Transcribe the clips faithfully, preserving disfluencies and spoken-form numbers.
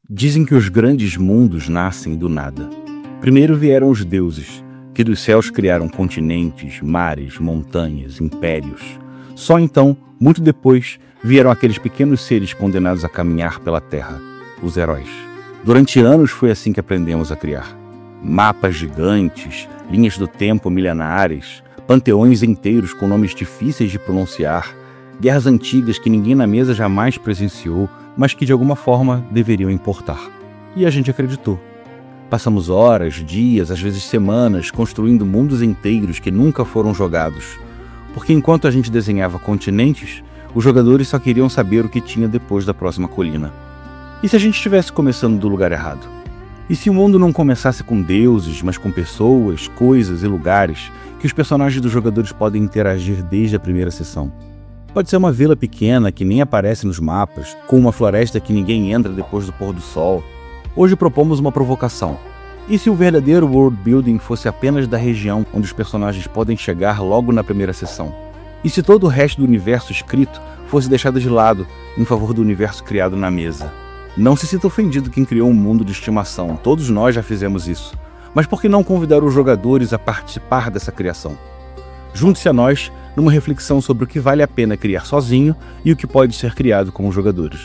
Dizem que os grandes mundos nascem do nada. Primeiro vieram os deuses, que dos céus criaram continentes, mares, montanhas, impérios. Só então, muito depois, vieram aqueles pequenos seres condenados a caminhar pela terra, os heróis. Durante anos foi assim que aprendemos a criar. Mapas gigantes, linhas do tempo milenares, panteões inteiros com nomes difíceis de pronunciar, guerras antigas que ninguém na mesa jamais presenciou, mas que de alguma forma deveriam importar. E a gente acreditou. Passamos horas, dias, às vezes semanas, construindo mundos inteiros que nunca foram jogados. Porque enquanto a gente desenhava continentes, os jogadores só queriam saber o que tinha depois da próxima colina. E se a gente estivesse começando do lugar errado? E se o mundo não começasse com deuses, mas com pessoas, coisas e lugares que os personagens dos jogadores podem interagir desde a primeira sessão? Pode ser uma vila pequena que nem aparece nos mapas, com uma floresta que ninguém entra depois do pôr do sol. Hoje propomos uma provocação. E se o verdadeiro world building fosse apenas da região onde os personagens podem chegar logo na primeira sessão? E se todo o resto do universo escrito fosse deixado de lado em favor do universo criado na mesa? Não se sinta ofendido quem criou um mundo de estimação, todos nós já fizemos isso. Mas por que não convidar os jogadores a participar dessa criação? Junte-se a nós numa reflexão sobre o que vale a pena criar sozinho e o que pode ser criado com os jogadores.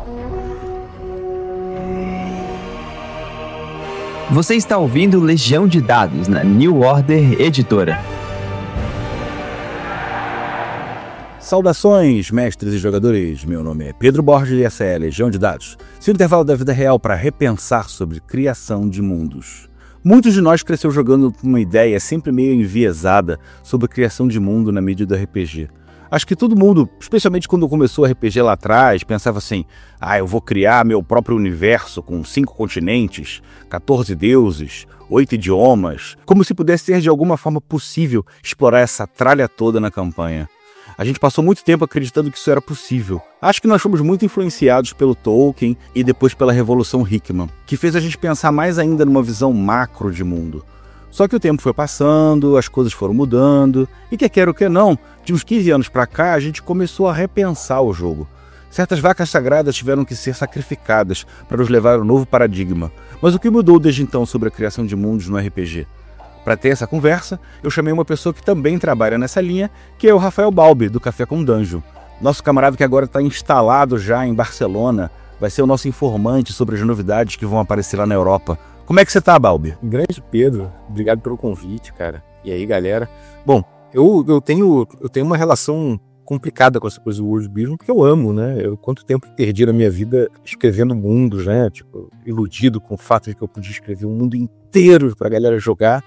Você está ouvindo Legião de Dados na New Order Editora. Saudações, mestres e jogadores! Meu nome é Pedro Borges e essa é a Legião de Dados, seu intervalo da vida real para repensar sobre criação de mundos. Muitos de nós cresceu jogando com uma ideia sempre meio enviesada sobre a criação de mundo na mídia do R P G. Acho que todo mundo, especialmente quando começou o R P G lá atrás, pensava assim: ah, eu vou criar meu próprio universo com cinco continentes, quatorze deuses, oito idiomas, como se pudesse ser de alguma forma possível explorar essa tralha toda na campanha. A gente passou muito tempo acreditando que isso era possível. Acho que nós fomos muito influenciados pelo Tolkien e depois pela Revolução Hickman, que fez a gente pensar mais ainda numa visão macro de mundo. Só que o tempo foi passando, as coisas foram mudando, e quer queira ou quer não, de uns quinze anos pra cá a gente começou a repensar o jogo. Certas vacas sagradas tiveram que ser sacrificadas para nos levar a um novo paradigma. Mas o que mudou desde então sobre a criação de mundos no R P G? Para ter essa conversa, eu chamei uma pessoa que também trabalha nessa linha, que é o Rafael Balbi, do Café com Dungeon. Nosso camarada que agora está instalado já em Barcelona, vai ser o nosso informante sobre as novidades que vão aparecer lá na Europa. Como é que você tá, Balbi? Grande Pedro, obrigado pelo convite, cara. E aí, galera? Bom, eu, eu, tenho, eu tenho uma relação complicada com essa coisa do world building, porque eu amo, né? Eu quanto tempo perdi na minha vida escrevendo mundos, né? Tipo, iludido com o fato de que eu podia escrever um mundo inteiro pra galera jogar.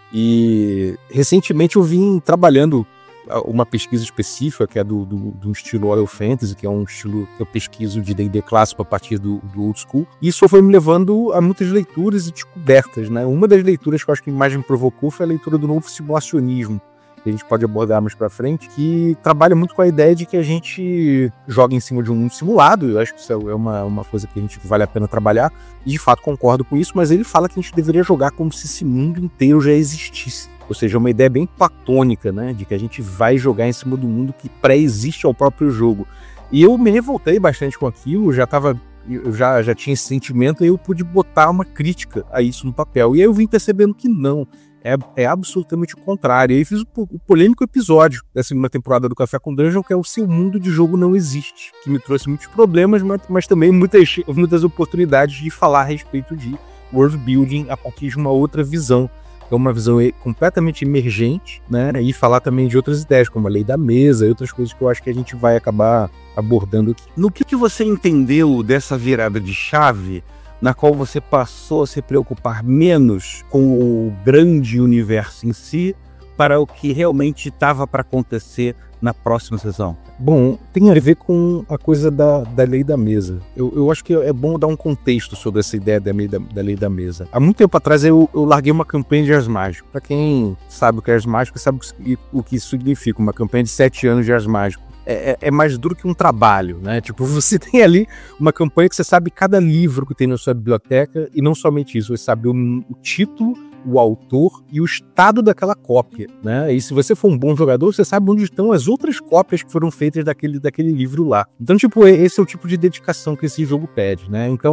E recentemente eu vim trabalhando uma pesquisa específica, que é do, do, do estilo Oil Fantasy, que é um estilo que eu pesquiso de D and D clássico a partir do, do Old School. E isso foi me levando a muitas leituras e descobertas, né? Uma das leituras que eu acho que mais me provocou foi a leitura do novo simulacionismo, que a gente pode abordar mais pra frente, que trabalha muito com a ideia de que a gente joga em cima de um mundo simulado. Eu acho que isso é uma, uma coisa que a gente vale a pena trabalhar, e de fato concordo com isso, mas ele fala que a gente deveria jogar como se esse mundo inteiro já existisse. Ou seja, uma ideia bem platônica, né, de que a gente vai jogar em cima do mundo que pré-existe ao próprio jogo. E eu me revoltei bastante com aquilo, já tava, eu já, já tinha esse sentimento, e eu pude botar uma crítica a isso no papel. E aí eu vim percebendo que não, é, é absolutamente o contrário. E aí fiz o, o polêmico episódio da segunda temporada do Café com Dungeon, que é o Seu Mundo de Jogo Não Existe, que me trouxe muitos problemas, mas, mas também muitas, muitas oportunidades de falar a respeito de world building a partir de uma outra visão. É uma visão completamente emergente, né? E falar também de outras ideias, como a lei da mesa e outras coisas que eu acho que a gente vai acabar abordando aqui. No que, que você entendeu dessa virada de chave, na qual você passou a se preocupar menos com o grande universo em si, para o que realmente estava para acontecer na próxima sessão? Bom, tem a ver com a coisa da, da lei da mesa. Eu, eu acho que é bom dar um contexto sobre essa ideia da lei da, da, lei da mesa. Há muito tempo atrás eu, eu larguei uma campanha de Ars Mágico. Para quem sabe o que é Ars Mágico, sabe o que isso significa. Uma campanha de sete anos de Ars Mágico. É, é mais duro que um trabalho, né? Tipo, você tem ali uma campanha que você sabe cada livro que tem na sua biblioteca, e não somente isso, você sabe o, o título, o autor e o estado daquela cópia, né? E se você for um bom jogador, você sabe onde estão as outras cópias que foram feitas daquele, daquele livro lá. Então, tipo, esse é o tipo de dedicação que esse jogo pede, né? Então,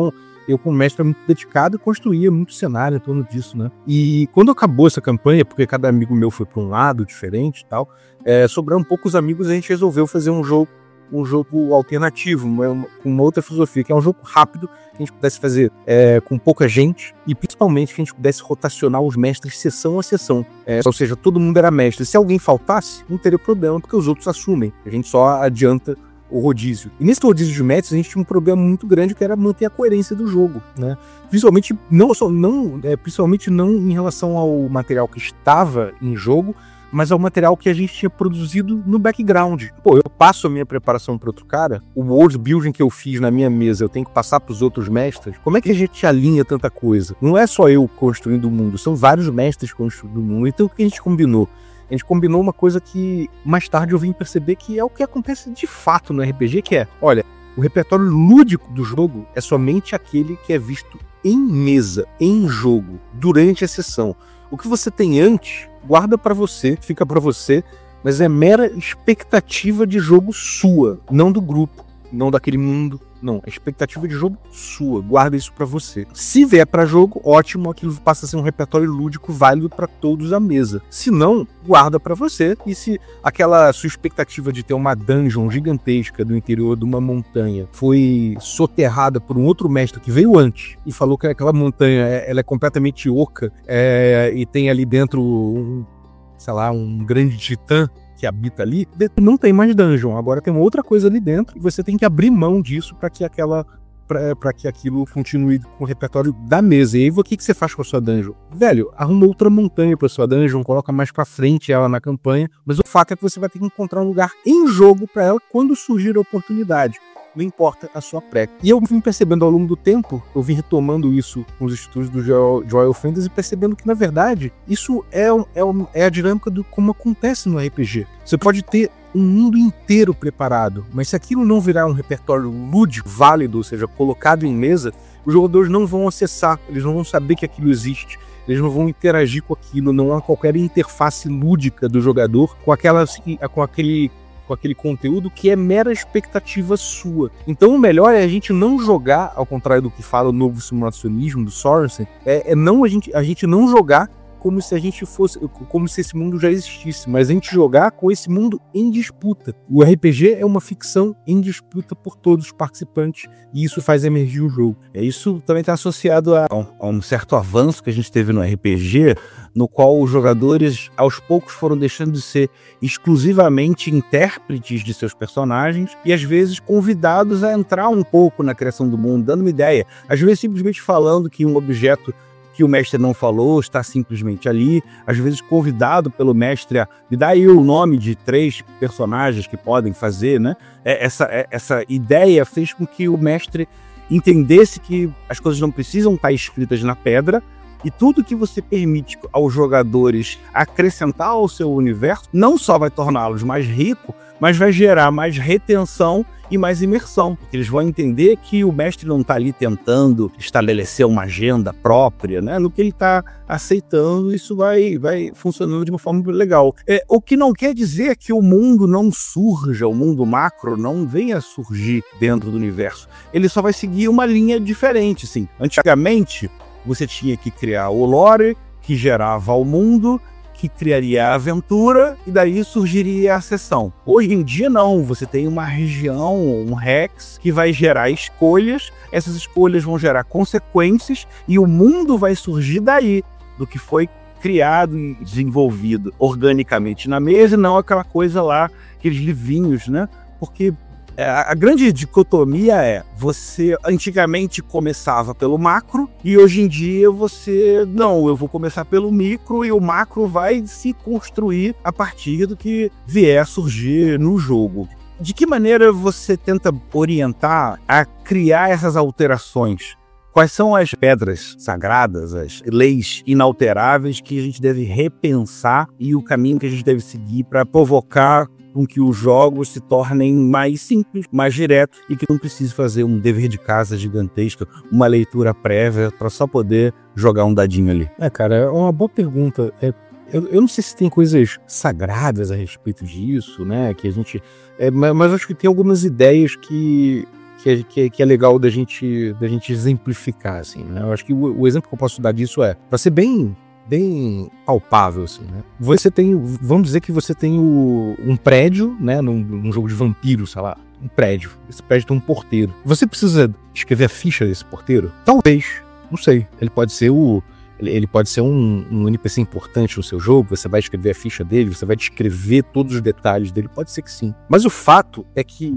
eu como mestre muito dedicado construía muito cenário em torno disso, né? E quando acabou essa campanha, porque cada amigo meu foi para um lado diferente e tal, é, sobraram poucos amigos, a gente resolveu fazer um jogo um jogo alternativo, uma, uma outra filosofia, que é um jogo rápido, que a gente pudesse fazer é, com pouca gente, e principalmente que a gente pudesse rotacionar os mestres sessão a sessão. É, ou seja, todo mundo era mestre. Se alguém faltasse, não teria problema, porque os outros assumem. A gente só adianta o rodízio. E nesse rodízio de mestres, a gente tinha um problema muito grande, que era manter a coerência do jogo, né? Principalmente não, só, não, é, principalmente não em relação ao material que estava em jogo, mas é o material que a gente tinha produzido no background. Pô, eu passo a minha preparação para outro cara, o world building que eu fiz na minha mesa, eu tenho que passar para os outros mestres. Como é que a gente alinha tanta coisa? Não é só eu construindo o mundo, são vários mestres construindo o mundo. Então o que a gente combinou? A gente combinou uma coisa que mais tarde eu vim perceber que é o que acontece de fato no R P G, que é, olha, o repertório lúdico do jogo é somente aquele que é visto em mesa, em jogo, durante a sessão. O que você tem antes, guarda pra você, fica pra você, mas é mera expectativa de jogo sua, não do grupo, não daquele mundo, não. É expectativa de jogo sua, guarda isso pra você. Se vier pra jogo, ótimo, aquilo passa a ser um repertório lúdico válido pra todos à mesa. Se não, guarda pra você, e se aquela sua expectativa de ter uma dungeon gigantesca do interior de uma montanha foi soterrada por um outro mestre que veio antes e falou que aquela montanha ela é completamente oca é, e tem ali dentro um, sei lá, um grande titã que habita ali, não tem mais dungeon, agora tem uma outra coisa ali dentro e você tem que abrir mão disso para que aquela para que aquilo continue com o repertório da mesa. E aí, o que, que você faz com a sua dungeon? Velho, arruma outra montanha para sua dungeon, coloca mais para frente ela na campanha, mas o fato é que você vai ter que encontrar um lugar em jogo para ela quando surgir a oportunidade. Não importa a sua pré. E eu vim percebendo ao longo do tempo, eu vim retomando isso com os estudos do Joel Fantasy, percebendo que, na verdade, isso é, é, é a dinâmica do como acontece no R P G. Você pode ter um mundo inteiro preparado, mas se aquilo não virar um repertório lúdico, válido, ou seja, colocado em mesa, os jogadores não vão acessar, eles não vão saber que aquilo existe, eles não vão interagir com aquilo, não há qualquer interface lúdica do jogador com, aquela, com aquele... com aquele conteúdo que é mera expectativa sua. Então o melhor é a gente não jogar, ao contrário do que fala o novo simulacionismo do Sorensen, é, é não a gente, a gente não jogar como se a gente fosse, como se esse mundo já existisse, mas a gente jogar com esse mundo em disputa. O R P G é uma ficção em disputa por todos os participantes e isso faz emergir o jogo. Isso também está associado a, a um certo avanço que a gente teve no R P G, no qual os jogadores aos poucos foram deixando de ser exclusivamente intérpretes de seus personagens e às vezes convidados a entrar um pouco na criação do mundo, dando uma ideia, às vezes simplesmente falando que um objeto que o mestre não falou está simplesmente ali, às vezes convidado pelo mestre a me dar aí o nome de três personagens que podem fazer, né? Essa, essa ideia fez com que o mestre entendesse que as coisas não precisam estar escritas na pedra, e tudo que você permite aos jogadores acrescentar ao seu universo não só vai torná-los mais ricos, mas vai gerar mais retenção e mais imersão. Porque eles vão entender que o mestre não está ali tentando estabelecer uma agenda própria, né? No que ele está aceitando, isso vai, vai funcionando de uma forma legal. É, o que não quer dizer que o mundo não surja, o mundo macro não venha a surgir dentro do universo. Ele só vai seguir uma linha diferente, assim. Antigamente, você tinha que criar o lore, que gerava o mundo, que criaria a aventura, e daí surgiria a sessão. Hoje em dia não, você tem uma região, um Hex, que vai gerar escolhas, essas escolhas vão gerar consequências, e o mundo vai surgir daí, do que foi criado e desenvolvido organicamente na mesa, e não aquela coisa lá, aqueles livrinhos, né? Porque a grande dicotomia é, você antigamente começava pelo macro e hoje em dia você, não, eu vou começar pelo micro e o macro vai se construir a partir do que vier a surgir no jogo. De que maneira você tenta orientar a criar essas alterações? Quais são as pedras sagradas, as leis inalteráveis que a gente deve repensar e o caminho que a gente deve seguir para provocar com que os jogos se tornem mais simples, mais diretos e que não precise fazer um dever de casa gigantesco, uma leitura prévia para só poder jogar um dadinho ali? É, cara, é uma boa pergunta. É, eu, eu não sei se tem coisas sagradas a respeito disso, né? Que a gente, é, mas, mas acho que tem algumas ideias que, que é, que é, que é legal da gente, da gente exemplificar, assim, né? Eu acho que o, o exemplo que eu posso dar disso é, para ser bem, bem palpável, assim, né? Você tem, vamos dizer que você tem o, um prédio, né, num, num jogo de vampiro, sei lá, um prédio. Esse prédio tem um porteiro. Você precisa escrever a ficha desse porteiro? Talvez, não sei. Ele pode ser o Ele pode ser um, um N P C importante no seu jogo, você vai escrever a ficha dele, você vai descrever todos os detalhes dele, pode ser que sim. Mas o fato é que,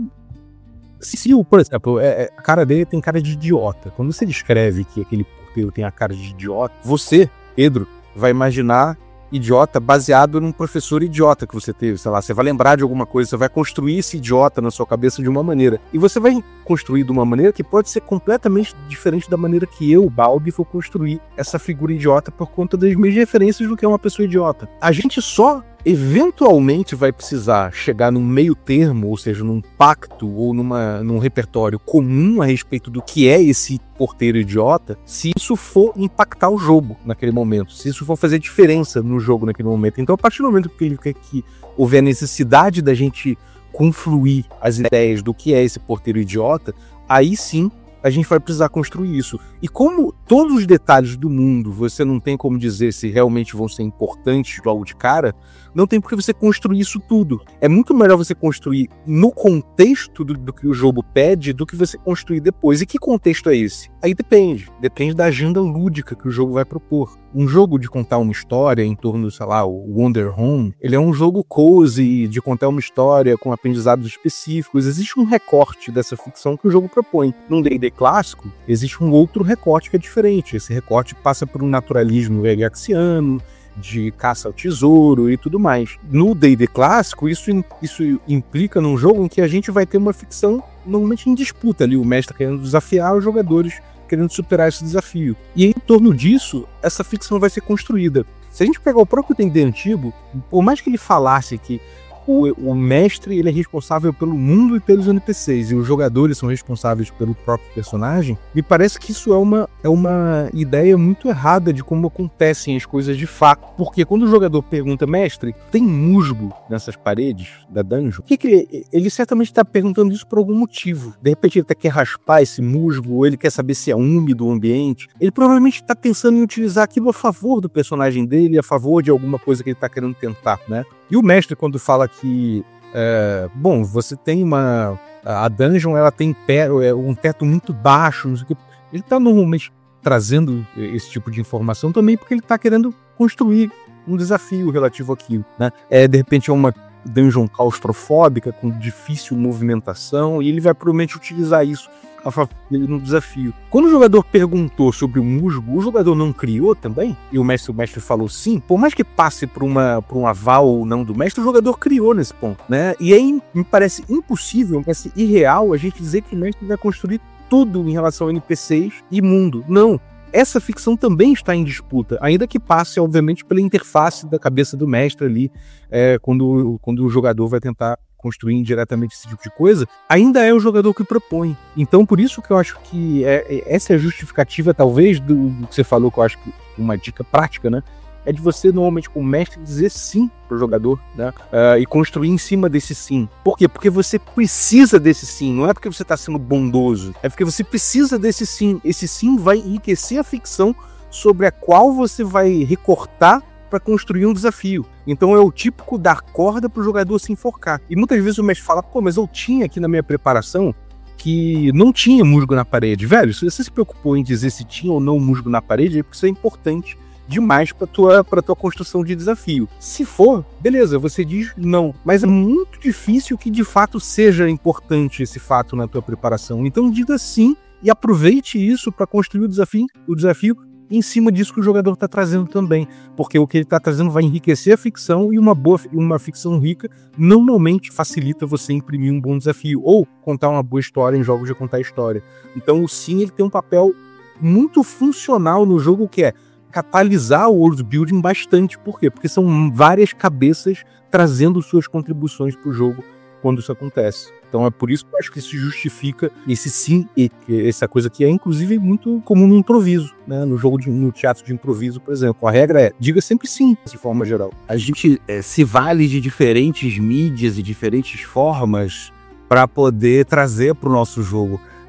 se, se por exemplo, é, a cara dele tem cara de idiota, quando você descreve que aquele porteiro tem a cara de idiota, você, Pedro, vai imaginar idiota baseado num professor idiota que você teve, sei lá, você vai lembrar de alguma coisa, você vai construir esse idiota na sua cabeça de uma maneira, e você vai construir de uma maneira que pode ser completamente diferente da maneira que eu, Balbi, vou construir essa figura idiota por conta das minhas referências do que é uma pessoa idiota. A gente só eventualmente vai precisar chegar num meio termo, ou seja, num pacto ou numa, num repertório comum a respeito do que é esse porteiro idiota, se isso for impactar o jogo naquele momento, se isso for fazer diferença no jogo naquele momento. Então, a partir do momento que, que, que houver necessidade da gente confluir as ideias do que é esse porteiro idiota, aí sim a gente vai precisar construir isso. E como todos os detalhes do mundo você não tem como dizer se realmente vão ser importantes logo de cara, não tem por que você construir isso tudo. É muito melhor você construir no contexto do, do que o jogo pede do que você construir depois. E que contexto é esse? Aí depende. Depende da agenda lúdica que o jogo vai propor. Um jogo de contar uma história em torno, sei lá, o Wonder Home, ele é um jogo cozy, de contar uma história com aprendizados específicos. Existe um recorte dessa ficção que o jogo propõe. Num D e D clássico, existe um outro recorte que é diferente. Esse recorte passa por um naturalismo Gygaxiano, de caça ao tesouro e tudo mais. No D e D clássico, isso, isso implica num jogo em que a gente vai ter uma ficção normalmente em disputa ali, o mestre querendo desafiar os jogadores, querendo superar esse desafio. E em torno disso, essa ficção vai ser construída. Se a gente pegar o próprio D e D antigo, por mais que ele falasse que O, o mestre ele é responsável pelo mundo e pelos N P Cs, e os jogadores são responsáveis pelo próprio personagem, me parece que isso é uma, é uma ideia muito errada de como acontecem as coisas de fato. Porque quando o jogador pergunta, mestre, tem musgo nessas paredes da dungeon? O que que ele, ele certamente está perguntando isso por algum motivo. De repente ele até quer raspar esse musgo, ou ele quer saber se é úmido o ambiente. Ele provavelmente está pensando em utilizar aquilo a favor do personagem dele, a favor de alguma coisa que ele está querendo tentar, né? E o mestre, quando fala que, é, bom, você tem uma... A dungeon, ela tem pé, um teto muito baixo, não sei o que. Ele está normalmente trazendo esse tipo de informação também porque ele está querendo construir um desafio relativo àquilo, né? É, de repente é uma dungeon claustrofóbica, com difícil movimentação, e ele vai provavelmente utilizar isso a favor dele no desafio. Quando o jogador perguntou sobre o musgo, o jogador não criou também? E o mestre, o mestre falou sim. Por mais que passe por, uma, por um aval ou não do mestre, o jogador criou nesse ponto, né? E aí me parece impossível, me parece irreal a gente dizer que o mestre vai construir tudo em relação a N P Cs e mundo. Não. Essa ficção também está em disputa, ainda que passe, obviamente, pela interface da cabeça do mestre ali, é, quando, quando o jogador vai tentar construir indiretamente esse tipo de coisa, ainda é o jogador que propõe. Então, por isso que eu acho que é, é, essa é a justificativa, talvez, do, do que você falou, que eu acho que uma dica prática, né? É de você, normalmente, como mestre, dizer sim pro jogador, né? Uh, e construir em cima desse sim. Por quê? Porque você precisa desse sim. Não é porque você está sendo bondoso. É porque você precisa desse sim. Esse sim vai enriquecer a ficção sobre a qual você vai recortar para construir um desafio. Então é o típico dar corda pro jogador se enforcar. E muitas vezes o mestre fala, pô, mas eu tinha aqui na minha preparação que não tinha musgo na parede. Velho, se você se preocupou em dizer se tinha ou não musgo na parede, é porque isso é importante demais para tua, para tua construção de desafio. Se for, beleza, você diz não. Mas é muito difícil que de fato seja importante esse fato na tua preparação. Então diga sim e aproveite isso para construir o desafio, o desafio em cima disso que o jogador está trazendo também. Porque o que ele está trazendo vai enriquecer a ficção, e uma boa uma ficção rica normalmente facilita você imprimir um bom desafio ou contar uma boa história em jogos de contar história. Então o sim, ele tem um papel muito funcional no jogo, que é catalisar o world building bastante. Por quê? Porque são várias cabeças trazendo suas contribuições para o jogo quando isso acontece. Então é por isso que eu acho que isso justifica esse sim, e essa coisa que é inclusive muito comum no improviso, né? No jogo de, no teatro de improviso, por exemplo. A regra é, diga sempre sim, de forma geral. A gente é, se vale de diferentes mídias e diferentes formas para poder trazer para o nosso jogo.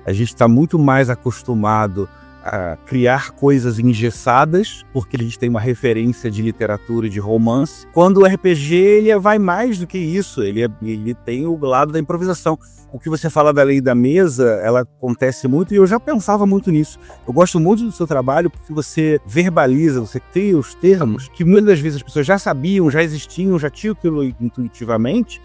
A gente está muito mais acostumado a criar coisas engessadas, porque a gente tem uma referência de literatura e de romance, quando o R P G ele vai mais do que isso, ele, é, ele tem o lado da improvisação. O que você fala da lei da mesa, ela acontece muito, e eu já pensava muito nisso. Eu gosto muito do seu trabalho porque você verbaliza, você cria os termos que muitas das vezes as pessoas já sabiam, já existiam, já tinham aquilo intuitivamente,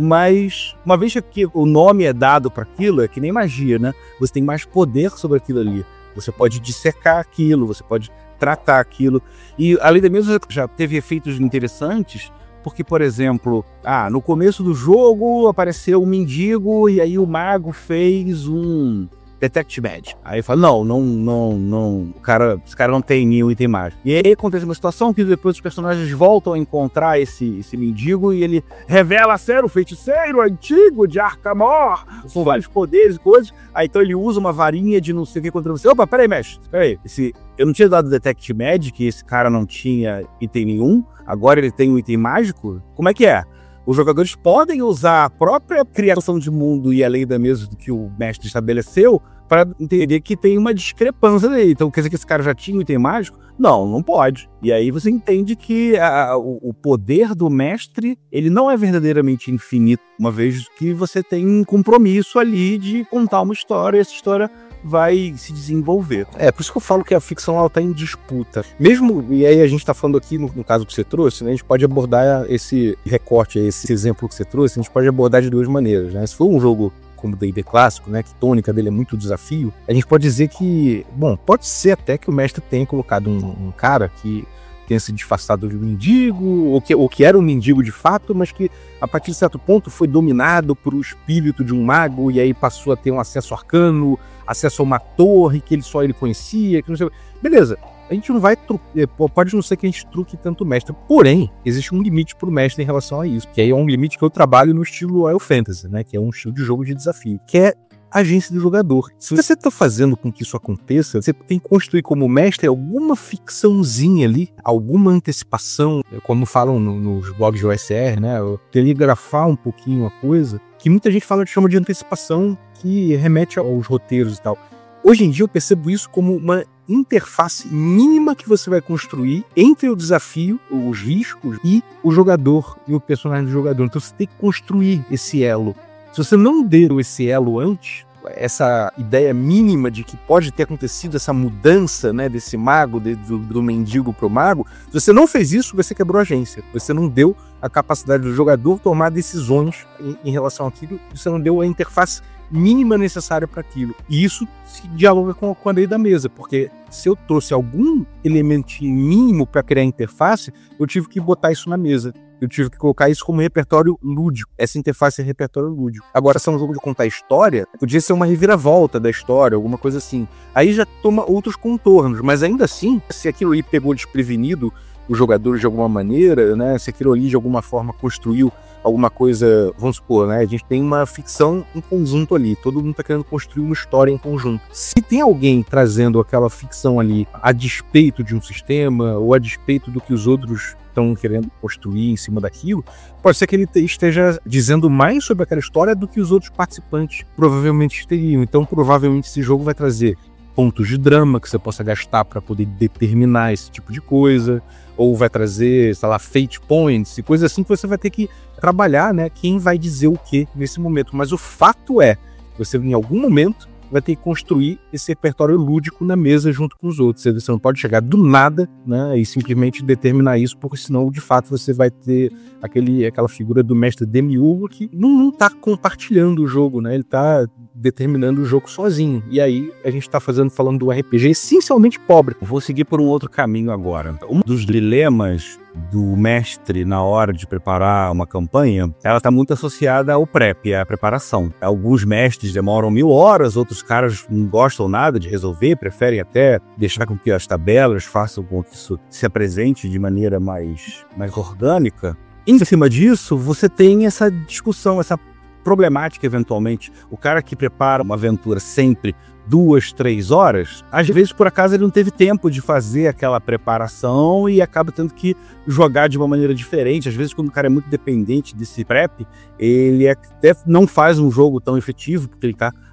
mas uma vez que o nome é dado para aquilo, é que nem magia, né? Você tem mais poder sobre aquilo ali. Você pode dissecar aquilo, você pode tratar aquilo. E a lei da mesa já teve efeitos interessantes, porque, por exemplo, ah, no começo do jogo apareceu um mendigo e aí o mago fez um Detect Magic. Aí fala, não, não, não, não, o cara, esse cara não tem nenhum item mágico. E aí acontece uma situação que depois os personagens voltam a encontrar esse, esse mendigo e ele revela ser o feiticeiro antigo de Arcamor, com vários poderes e coisas. Aí então ele usa uma varinha de não sei o que contra você. Opa, peraí, mestre, peraí. Esse, eu não tinha dado Detect Magic, esse cara não tinha item nenhum, agora ele tem um item mágico? Como é que é? Os jogadores podem usar a própria criação de mundo e a lei da mesa que o mestre estabeleceu para entender que tem uma discrepância daí. Então quer dizer que esse cara já tinha um item mágico? Não, não pode. E aí você entende que a, o, o poder do mestre ele não é verdadeiramente infinito, uma vez que você tem um compromisso ali de contar uma história, e essa história vai se desenvolver. É, por isso que eu falo que a ficção ela tá em disputa. Mesmo, e aí a gente tá falando aqui, no, no caso que você trouxe, né, a gente pode abordar esse recorte, esse exemplo que você trouxe, a gente pode abordar de duas maneiras, né? Se for um jogo como o D e D clássico, né, que a tônica dele é muito desafio, a gente pode dizer que, bom, pode ser até que o mestre tenha colocado um, um cara que tenha se disfarçado de um mendigo, ou que, ou que era um mendigo de fato, mas que a partir de certo ponto foi dominado por o espírito de um mago e aí passou a ter um acesso arcano, acesso a uma torre que ele só ele conhecia, que não sei... Beleza, a gente não vai truque, pode não ser que a gente truque tanto o mestre, porém, existe um limite pro mestre em relação a isso, que aí é um limite que eu trabalho no estilo Royal Fantasy, né, que é um estilo de jogo de desafio, que é agência do jogador. Se você está fazendo com que isso aconteça, você tem que construir como mestre alguma ficçãozinha ali, alguma antecipação, como falam no, nos blogs de O S R, né, telegrafar um pouquinho a coisa, que muita gente fala, chama de antecipação, que remete aos roteiros e tal. Hoje em dia eu percebo isso como uma interface mínima que você vai construir entre o desafio, os riscos, e o jogador, e o personagem do jogador. Então você tem que construir esse elo. Se você não deu esse elo antes, essa ideia mínima de que pode ter acontecido essa mudança, né, desse mago, de, do, do mendigo pro mago, se você não fez isso, você quebrou a agência. Você não deu a capacidade do jogador tomar decisões em, em relação àquilo, você não deu a interface mínima necessária para aquilo. E isso se dialoga com, com a lei da mesa, porque se eu trouxe algum elementinho mínimo para criar a interface, eu tive que botar isso na mesa. Eu tive que colocar isso como repertório lúdico. Essa interface é repertório lúdico. Agora, se é um jogo de contar história, podia ser uma reviravolta da história, alguma coisa assim. Aí já toma outros contornos, mas ainda assim, se aquilo ali pegou desprevenido os jogadores de alguma maneira, né? Se aquilo ali de alguma forma construiu alguma coisa, vamos supor, né? A gente tem uma ficção em conjunto ali, todo mundo tá querendo construir uma história em conjunto. Se tem alguém trazendo aquela ficção ali a despeito de um sistema ou a despeito do que os outros estão querendo construir em cima daquilo, pode ser que ele esteja dizendo mais sobre aquela história do que os outros participantes provavelmente teriam. Então, provavelmente esse jogo vai trazer pontos de drama que você possa gastar para poder determinar esse tipo de coisa, ou vai trazer, sei lá, fate points e coisas assim que você vai ter que trabalhar, né? Quem vai dizer o que nesse momento. Mas o fato é, você em algum momento vai ter que construir esse repertório lúdico na mesa junto com os outros. Você não pode chegar do nada, né, e simplesmente determinar isso, porque senão, de fato, você vai ter aquele, aquela figura do mestre demiurgo que não está compartilhando o jogo, né? Ele está determinando o jogo sozinho. E aí a gente está fazendo, falando do R P G essencialmente pobre. Vou seguir por um outro caminho agora. Um dos dilemas do mestre na hora de preparar uma campanha, ela está muito associada ao prep, à preparação. Alguns mestres demoram mil horas, outros caras não gostam nada de resolver, preferem até deixar com que as tabelas façam com que isso se apresente de maneira mais, mais orgânica. Em cima disso, você tem essa discussão, essa problemática eventualmente. O cara que prepara uma aventura sempre duas, três horas, às vezes por acaso ele não teve tempo de fazer aquela preparação e acaba tendo que jogar de uma maneira diferente. Às vezes quando o cara é muito dependente desse prep, ele até não faz um jogo tão efetivo porque ele está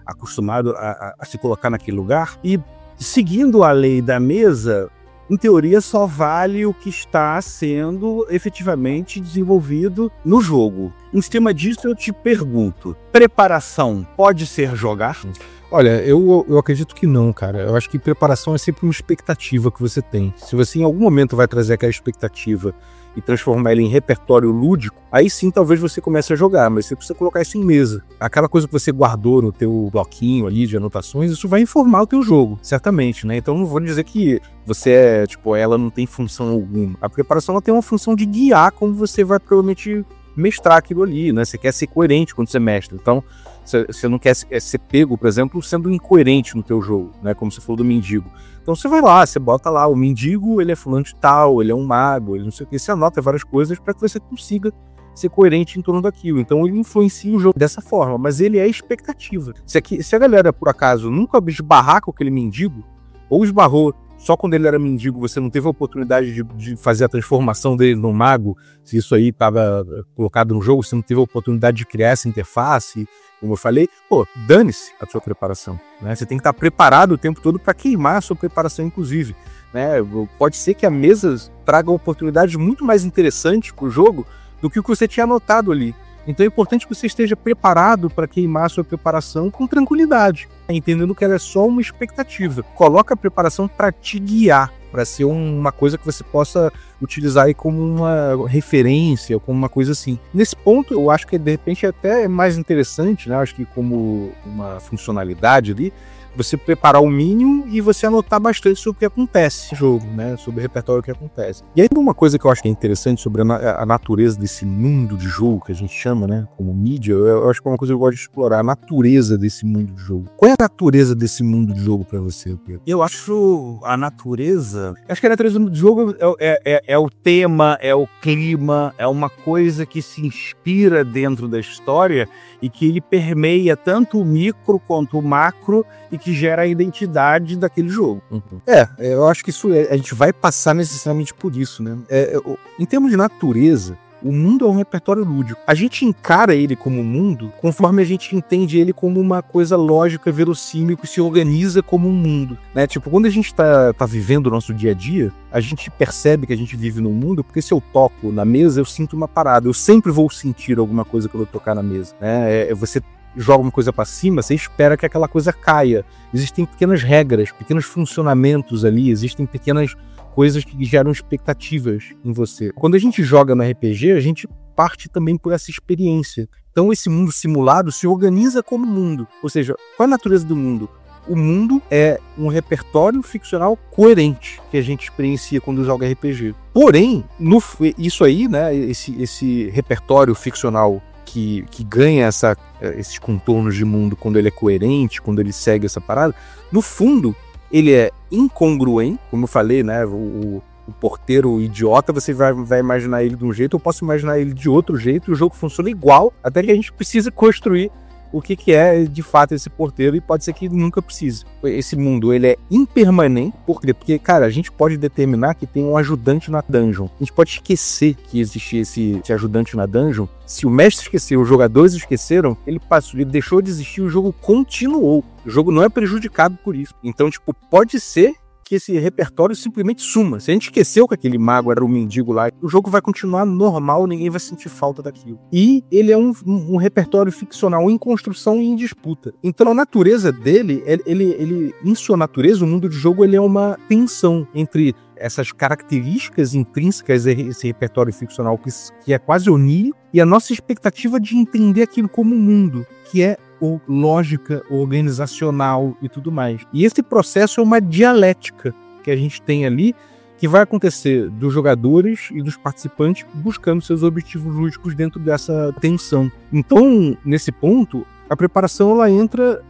acostumado a, a, a se colocar naquele lugar. E seguindo a lei da mesa, em teoria só vale o que está sendo efetivamente desenvolvido no jogo. Em cima disso eu te pergunto, preparação pode ser jogar? Olha, eu, eu acredito que não, cara. Eu acho que preparação é sempre uma expectativa que você tem. Se você em algum momento vai trazer aquela expectativa e transformar ela em repertório lúdico, aí sim talvez você comece a jogar, mas você precisa colocar isso em mesa. Aquela coisa que você guardou no teu bloquinho ali de anotações, isso vai informar o teu jogo, certamente, né? Então não vou dizer que você é, tipo, ela não tem função alguma. A preparação ela tem uma função de guiar como você vai provavelmente mestrar aquilo ali, né? Você quer ser coerente quando você mestra. Então, você não quer ser pego, por exemplo, sendo incoerente no teu jogo, né? Como você falou do mendigo. Então você vai lá, você bota lá, o mendigo, ele é fulano de tal, ele é um mago, ele não sei o que, você anota várias coisas para que você consiga ser coerente em torno daquilo. Então ele influencia o jogo dessa forma, mas ele é expectativa. Se, aqui, se a galera, por acaso, nunca esbarrar com aquele mendigo, ou esbarrou só quando ele era mendigo, você não teve a oportunidade de, de fazer a transformação dele no mago, se isso aí estava colocado no jogo, você não teve a oportunidade de criar essa interface, como eu falei, pô, dane-se a sua preparação, né? Você tem que estar preparado o tempo todo para queimar a sua preparação, inclusive, né? Pode ser que a mesa traga oportunidades muito mais interessantes para o jogo do que o que você tinha anotado ali. Então é importante que você esteja preparado para queimar a sua preparação com tranquilidade, entendendo que ela é só uma expectativa. Coloca a preparação para te guiar, para ser uma coisa que você possa utilizar aí como uma referência, como uma coisa assim. Nesse ponto, eu acho que de repente até é mais interessante, né? Eu acho que como uma funcionalidade ali, você preparar o mínimo e você anotar bastante sobre o que acontece no jogo, né? Sobre o repertório que acontece. E aí uma coisa que eu acho que é interessante sobre a, na- a natureza desse mundo de jogo que a gente chama, né? Como mídia, eu, eu acho que é uma coisa que eu gosto de explorar, a natureza desse mundo de jogo. Qual é a natureza desse mundo de jogo pra você, Pedro? Eu acho a natureza... Acho que a natureza do jogo é, é, é o tema, é o clima, é uma coisa que se inspira dentro da história e que ele permeia tanto o micro quanto o macro e que gera a identidade daquele jogo. Uhum. É, eu acho que isso é- a gente vai passar necessariamente por isso, né? É, é, o- em termos de natureza, o mundo é um repertório lúdico. A gente encara ele como mundo conforme a gente entende ele como uma coisa lógica, verossímil, que se organiza como um mundo, né? Tipo, quando a gente tá, tá vivendo o nosso dia a dia, a gente percebe que a gente vive num mundo porque se eu toco na mesa, eu sinto uma parada. Eu sempre vou sentir alguma coisa quando eu tocar na mesa, né? É, é você joga uma coisa pra cima, você espera que aquela coisa caia. Existem pequenas regras, pequenos funcionamentos ali, existem pequenas coisas que geram expectativas em você. Quando a gente joga no R P G, a gente parte também por essa experiência. Então esse mundo simulado se organiza como mundo. Ou seja, qual é a natureza do mundo? O mundo é um repertório ficcional coerente que a gente experiencia quando joga R P G. Porém, no, isso aí, né, esse, esse repertório ficcional que, que ganha essa, esses contornos de mundo quando ele é coerente, quando ele segue essa parada, no fundo, ele é incongruente, como eu falei, né? O, o, o porteiro idiota, você vai, vai imaginar ele de um jeito, eu posso imaginar ele de outro jeito, e o jogo funciona igual, até que a gente precisa construir o que, que é de fato esse porteiro, e pode ser que nunca precise. Esse mundo, ele é impermanente, por quê? Porque, cara, a gente pode determinar que tem um ajudante na dungeon. A gente pode esquecer que existe esse, esse ajudante na dungeon. Se o mestre esqueceu, os jogadores esqueceram, ele passou, ele deixou de existir, o jogo continuou. O jogo não é prejudicado por isso. Então, tipo, pode ser que esse repertório simplesmente suma. Se a gente esqueceu que aquele mago era o mendigo lá, o jogo vai continuar normal, ninguém vai sentir falta daquilo. E ele é um, um, um repertório ficcional em construção e em disputa. Então a natureza dele, ele, ele, ele, em sua natureza, o mundo de jogo ele é uma tensão entre essas características intrínsecas desse repertório ficcional que, que é quase onírico e a nossa expectativa de entender aquilo como um mundo, que é ou lógica organizacional e tudo mais. E esse processo é uma dialética que a gente tem ali, que vai acontecer dos jogadores e dos participantes buscando seus objetivos lúdicos dentro dessa tensão. Então, nesse ponto, a preparação ela entra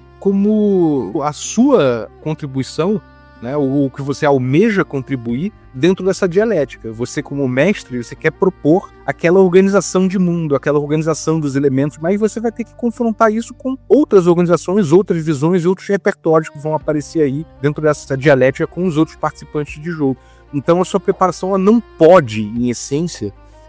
como a sua contribuição, né, o que você almeja contribuir dentro dessa dialética. Você, como mestre, você quer propor aquela organização de mundo, aquela organização dos elementos, mas você vai ter que confrontar isso com outras organizações, outras visões e outros repertórios que vão aparecer aí dentro dessa dialética com os outros participantes de jogo. Então a sua preparação ela não pode, em essência,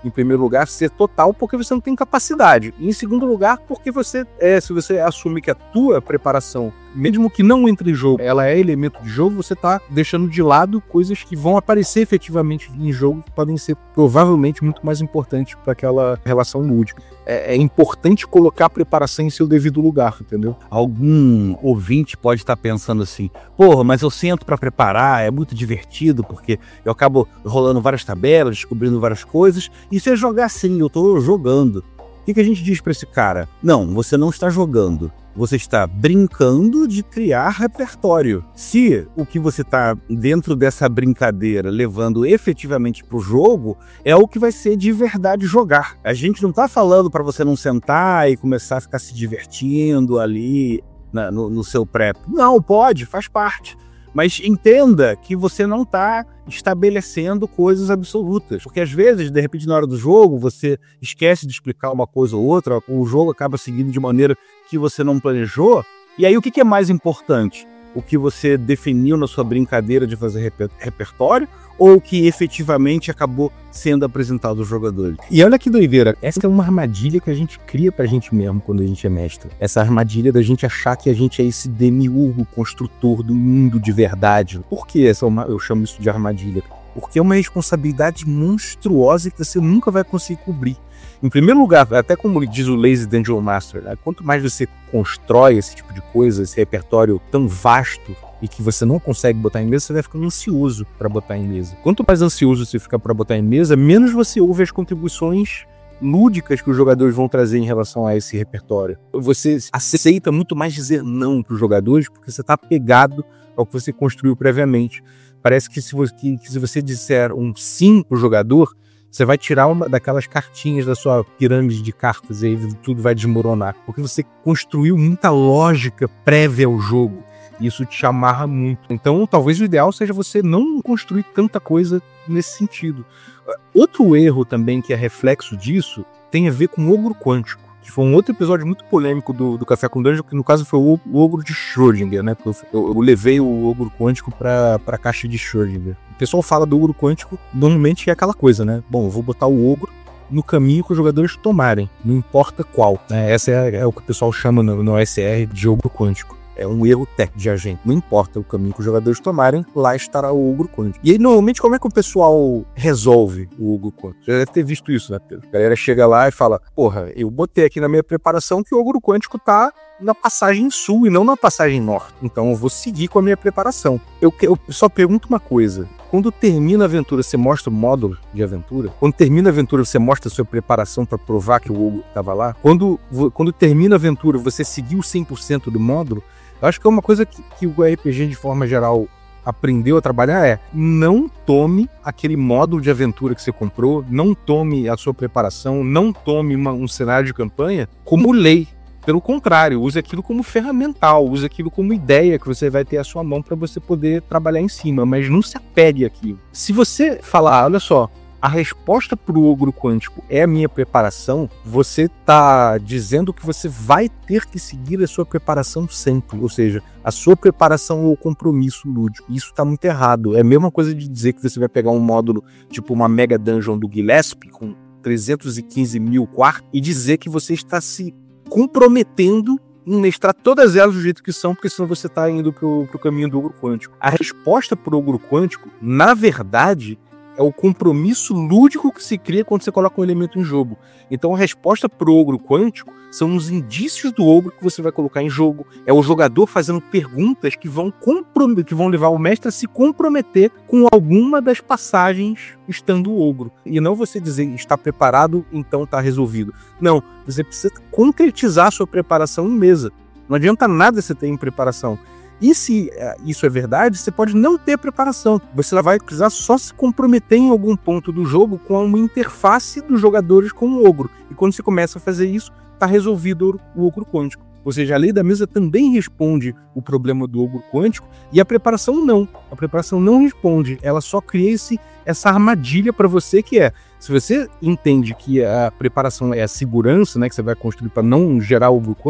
em primeiro lugar, ser total porque você não tem capacidade. E em segundo lugar, porque você, é, se você assume que a tua preparação, mesmo que não entre em jogo, ela é elemento de jogo, você está deixando de lado coisas que vão aparecer efetivamente em jogo, que podem ser provavelmente muito mais importantes para aquela relação lúdica. É, é importante colocar a preparação em seu devido lugar, entendeu? Algum ouvinte pode estar pensando assim, porra, mas eu sento para preparar, é muito divertido, porque eu acabo rolando várias tabelas, descobrindo várias coisas, e se eu jogar assim, eu tô jogando. O que, que a gente diz para esse cara? Não, você não está jogando. Você está brincando de criar repertório. Se o que você está dentro dessa brincadeira levando efetivamente para o jogo, é o que vai ser de verdade jogar. A gente não está falando para você não sentar e começar a ficar se divertindo ali na, no, no seu prep. Não, pode, faz parte. Mas entenda que você não está estabelecendo coisas absolutas. Porque às vezes, de repente, na hora do jogo, você esquece de explicar uma coisa ou outra, o jogo acaba seguindo de maneira que você não planejou. E aí o que é mais importante? O que você definiu na sua brincadeira de fazer reper- repertório ou o que efetivamente acabou sendo apresentado aos jogadores? E olha que doideira, essa é uma armadilha que a gente cria pra gente mesmo quando a gente é mestre. Essa armadilha da gente achar que a gente é esse demiurgo construtor do mundo de verdade. Por que essa é uma, eu chamo isso de armadilha? Porque é uma responsabilidade monstruosa que você nunca vai conseguir cobrir. Em primeiro lugar, até como diz o Lazy Dungeon Master, né? Quanto mais você constrói esse tipo de coisa, esse repertório tão vasto e que você não consegue botar em mesa, você vai ficando ansioso para botar em mesa. Quanto mais ansioso você fica para botar em mesa, menos você ouve as contribuições lúdicas que os jogadores vão trazer em relação a esse repertório. Você aceita muito mais dizer não para os jogadores porque você está apegado ao que você construiu previamente. Parece que se você, que, que se você disser um sim para o jogador, você vai tirar uma daquelas cartinhas da sua pirâmide de cartas e aí tudo vai desmoronar. Porque você construiu muita lógica prévia ao jogo. E isso te amarra muito. Então, talvez o ideal seja você não construir tanta coisa nesse sentido. Outro erro também que é reflexo disso tem a ver com o ogro quântico. Que foi um outro episódio muito polêmico do, do Café com Dungeon, que no caso foi o, o ogro de Schrödinger, né? Eu, eu levei o ogro quântico para a caixa de Schrödinger. O pessoal fala do ogro quântico, normalmente é aquela coisa, né? Bom, eu vou botar o ogro no caminho que os jogadores tomarem, não importa qual. Né? Essa é, é o que o pessoal chama no, no O S R de ogro quântico. É um erro técnico de agente. Não importa o caminho que os jogadores tomarem, lá estará o ogro quântico. E aí, normalmente, como é que o pessoal resolve o ogro quântico? Já deve ter visto isso, né, Pedro? A galera chega lá e fala, porra, eu botei aqui na minha preparação que o ogro quântico tá na passagem sul e não na passagem norte. Então eu vou seguir com a minha preparação. Eu, eu só pergunto uma coisa. Quando termina a aventura, você mostra o módulo de aventura? Quando termina a aventura, você mostra a sua preparação para provar que o ogro estava lá? Quando, quando termina a aventura, você seguiu cem por cento do módulo? Eu acho que é uma coisa que, que o R P G, de forma geral, aprendeu a trabalhar é não tome aquele módulo de aventura que você comprou, não tome a sua preparação, não tome uma, um cenário de campanha como lei. Pelo contrário, use aquilo como ferramental, use aquilo como ideia que você vai ter à sua mão para você poder trabalhar em cima, mas não se apegue àquilo. Se você falar, olha só, a resposta para o ogro quântico é a minha preparação, você está dizendo que você vai ter que seguir a sua preparação sempre, ou seja, a sua preparação ou compromisso lúdico. Isso está muito errado. É a mesma coisa de dizer que você vai pegar um módulo, tipo uma Mega Dungeon do Gillespie, com trezentos e quinze mil quartos, e dizer que você está se comprometendo em mestrar todas elas do jeito que são, porque senão você está indo para o caminho do ogro quântico. A resposta para o ogro quântico, na verdade, é o compromisso lúdico que se cria quando você coloca um elemento em jogo. Então a resposta pro ogro quântico são os indícios do ogro que você vai colocar em jogo. É o jogador fazendo perguntas que vão, comprom- que vão levar o mestre a se comprometer com alguma das passagens estando o ogro. E não você dizer, está preparado, então está resolvido. Não, você precisa concretizar a sua preparação em mesa. Não adianta nada você ter em preparação. E se uh, isso é verdade, você pode não ter preparação. Você vai precisar só se comprometer em algum ponto do jogo com uma interface dos jogadores com o ogro. E quando você começa a fazer isso, está resolvido o ogro quântico. Ou seja, a lei da mesa também responde o problema do ogro quântico e a preparação não. A preparação não responde. Ela só cria esse, essa armadilha para você que é... Se você entende que a preparação é a segurança, né, que você vai construir para não gerar ogro quântico,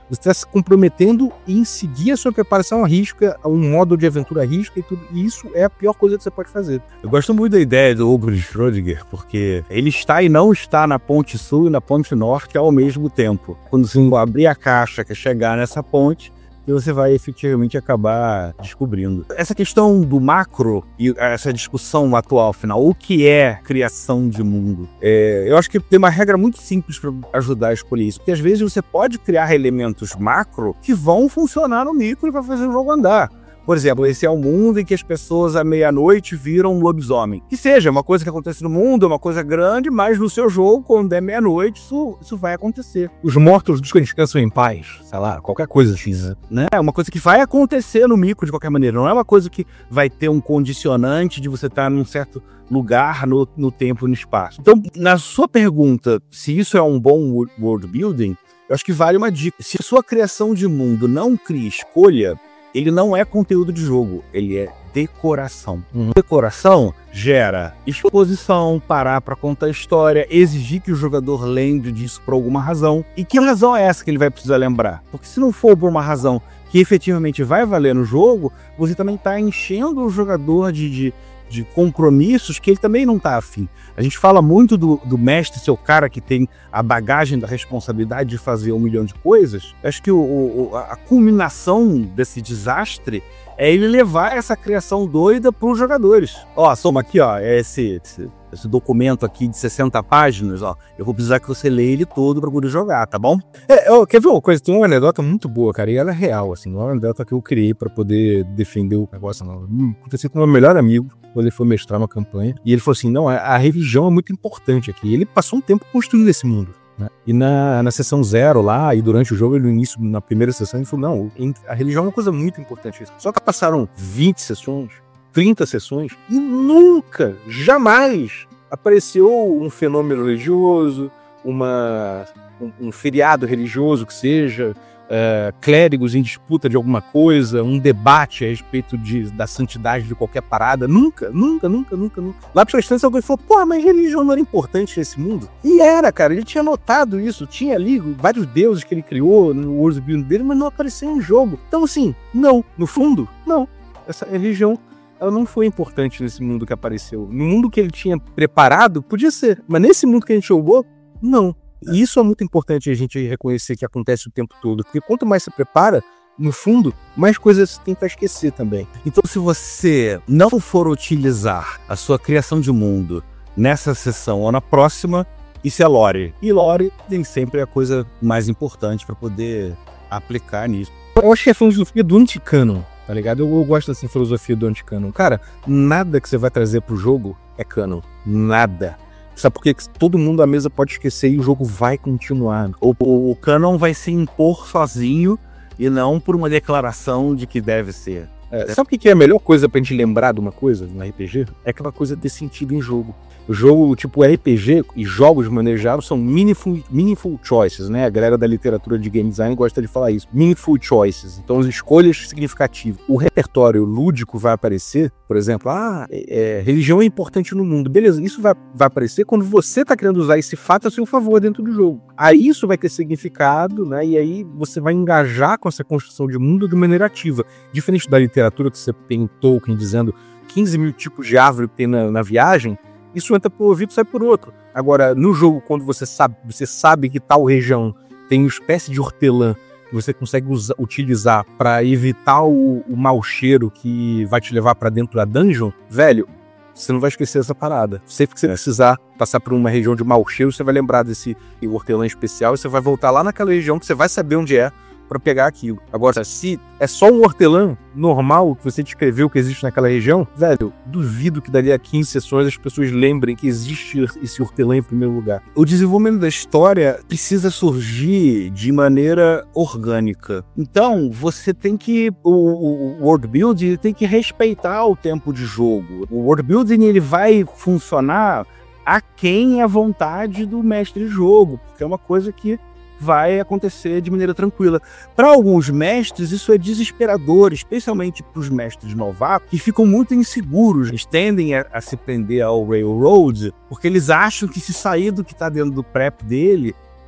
Você está se comprometendo em seguir a sua preparação à risca, a um modo de aventura à risca e tudo. E isso é a pior coisa que você pode fazer. Eu gosto muito da ideia do Hugo de Schrödinger, porque ele está e não está na ponte sul e na ponte norte ao mesmo tempo. Quando você abrir a caixa, que é chegar nessa ponte, e você vai efetivamente acabar descobrindo. Essa questão do macro e essa discussão atual, afinal, o que é criação de mundo? É, eu acho que tem uma regra muito simples para ajudar a escolher isso, porque às vezes você pode criar elementos macro que vão funcionar no micro e vai fazer o jogo andar. Por exemplo, esse é o mundo em que as pessoas à meia-noite viram um lobisomem. Que seja uma coisa que acontece no mundo, é uma coisa grande, mas no seu jogo, quando é meia-noite, isso, isso vai acontecer. Os mortos descansam em paz, sei lá, qualquer coisa assim, né? É uma coisa que vai acontecer no micro de qualquer maneira. Não é uma coisa que vai ter um condicionante de você estar num certo lugar no, no tempo e no espaço. Então, na sua pergunta, se isso é um bom world building, eu acho que vale uma dica. Se a sua criação de mundo não cria escolha, ele não é conteúdo de jogo, ele é decoração. Uhum. Decoração gera exposição, parar para contar a história, exigir que o jogador lembre disso por alguma razão. E que razão é essa que ele vai precisar lembrar? Porque se não for por uma razão que efetivamente vai valer no jogo, você também está enchendo o jogador de, de, de compromissos que ele também não está afim. A gente fala muito do, do mestre ser o cara que tem a bagagem da responsabilidade de fazer um milhão de coisas. Acho que o, o, a culminação desse desastre é ele levar essa criação doida para os jogadores. Ó, soma aqui, ó, é esse, esse, esse documento aqui de sessenta páginas, ó. Eu vou precisar que você leia ele todo para poder jogar, tá bom? É, ó, quer ver uma coisa? Tem uma anedota muito boa, cara, e ela é real, assim. Uma anedota que eu criei para poder defender o negócio. Não. Aconteceu com o meu melhor amigo, quando ele foi mestrar uma campanha, e ele falou assim, não, a, a religião é muito importante aqui. E ele passou um tempo construindo esse mundo. Né? E na, na sessão zero lá, e durante o jogo, no início, na primeira sessão, ele falou, não, a religião é uma coisa muito importante. Só que passaram vinte sessões, trinta sessões, e nunca, jamais apareceu um fenômeno religioso, uma, um, um feriado religioso que seja, Uh, clérigos em disputa de alguma coisa, um debate a respeito de, da santidade de qualquer parada. Nunca, nunca, nunca, nunca, nunca. Lá pela distância alguém falou, porra, mas religião não era importante nesse mundo? E era, cara, ele tinha notado isso, tinha ali vários deuses que ele criou no world building dele, mas não apareceu em jogo. Então assim, não, no fundo, não. Essa religião, ela não foi importante nesse mundo que apareceu. No mundo que ele tinha preparado, podia ser, mas nesse mundo que a gente jogou, não. E isso é muito importante a gente reconhecer que acontece o tempo todo, porque quanto mais você prepara, no fundo, mais coisas você tem que esquecer também. Então, se você não for utilizar a sua criação de mundo nessa sessão ou na próxima, isso é lore. E lore tem sempre a coisa mais importante para poder aplicar nisso. Eu acho que é a filosofia do anti-canon, tá ligado? Eu, eu gosto dessa filosofia do anti-canon. Cara, nada que você vai trazer pro jogo é canon. Nada. Sabe por quê? Todo mundo à mesa pode esquecer e o jogo vai continuar. O, o, o canon vai se impor sozinho e não por uma declaração de que deve ser. É, sabe o que é a melhor coisa pra gente lembrar de uma coisa no R P G? É aquela coisa ter sentido em jogo. O jogo, tipo R P G e jogos de maneira geral são meaningful, meaningful choices, né? A galera da literatura de game design gosta de falar isso. Meaningful choices. Então, as escolhas significativas. O repertório lúdico vai aparecer, por exemplo, ah, é, é, religião é importante no mundo. Beleza, isso vai, vai aparecer quando você tá querendo usar esse fato a seu favor dentro do jogo. Aí isso vai ter significado, né? E aí você vai engajar com essa construção de mundo de maneira ativa. Diferente da literatura que você tem Tolkien dizendo quinze mil tipos de árvore que tem na, na viagem, isso entra por um ouvido e sai por outro. Agora, no jogo, quando você sabe, você sabe que tal região tem uma espécie de hortelã que você consegue usar, utilizar para evitar o, o mau cheiro que vai te levar para dentro da dungeon, velho, você não vai esquecer essa parada. Sempre que você precisar passar por uma região de mau cheiro, você vai lembrar desse hortelã especial e você vai voltar lá naquela região que você vai saber onde é para pegar aquilo. Agora, se é só um hortelã normal que você descreveu que existe naquela região, velho, duvido que dali a quinze sessões as pessoas lembrem que existe esse hortelã em primeiro lugar. O desenvolvimento da história precisa surgir de maneira orgânica. Então, você tem que... O, o world building tem que respeitar o tempo de jogo. O world building ele vai funcionar aquém a vontade do mestre de jogo, porque é uma coisa que vai acontecer de maneira tranquila. Para alguns mestres, isso é desesperador, especialmente para os mestres novatos, que ficam muito inseguros. Eles tendem a, a se prender ao Railroad, porque eles acham que se sair do que está dentro do prep dele,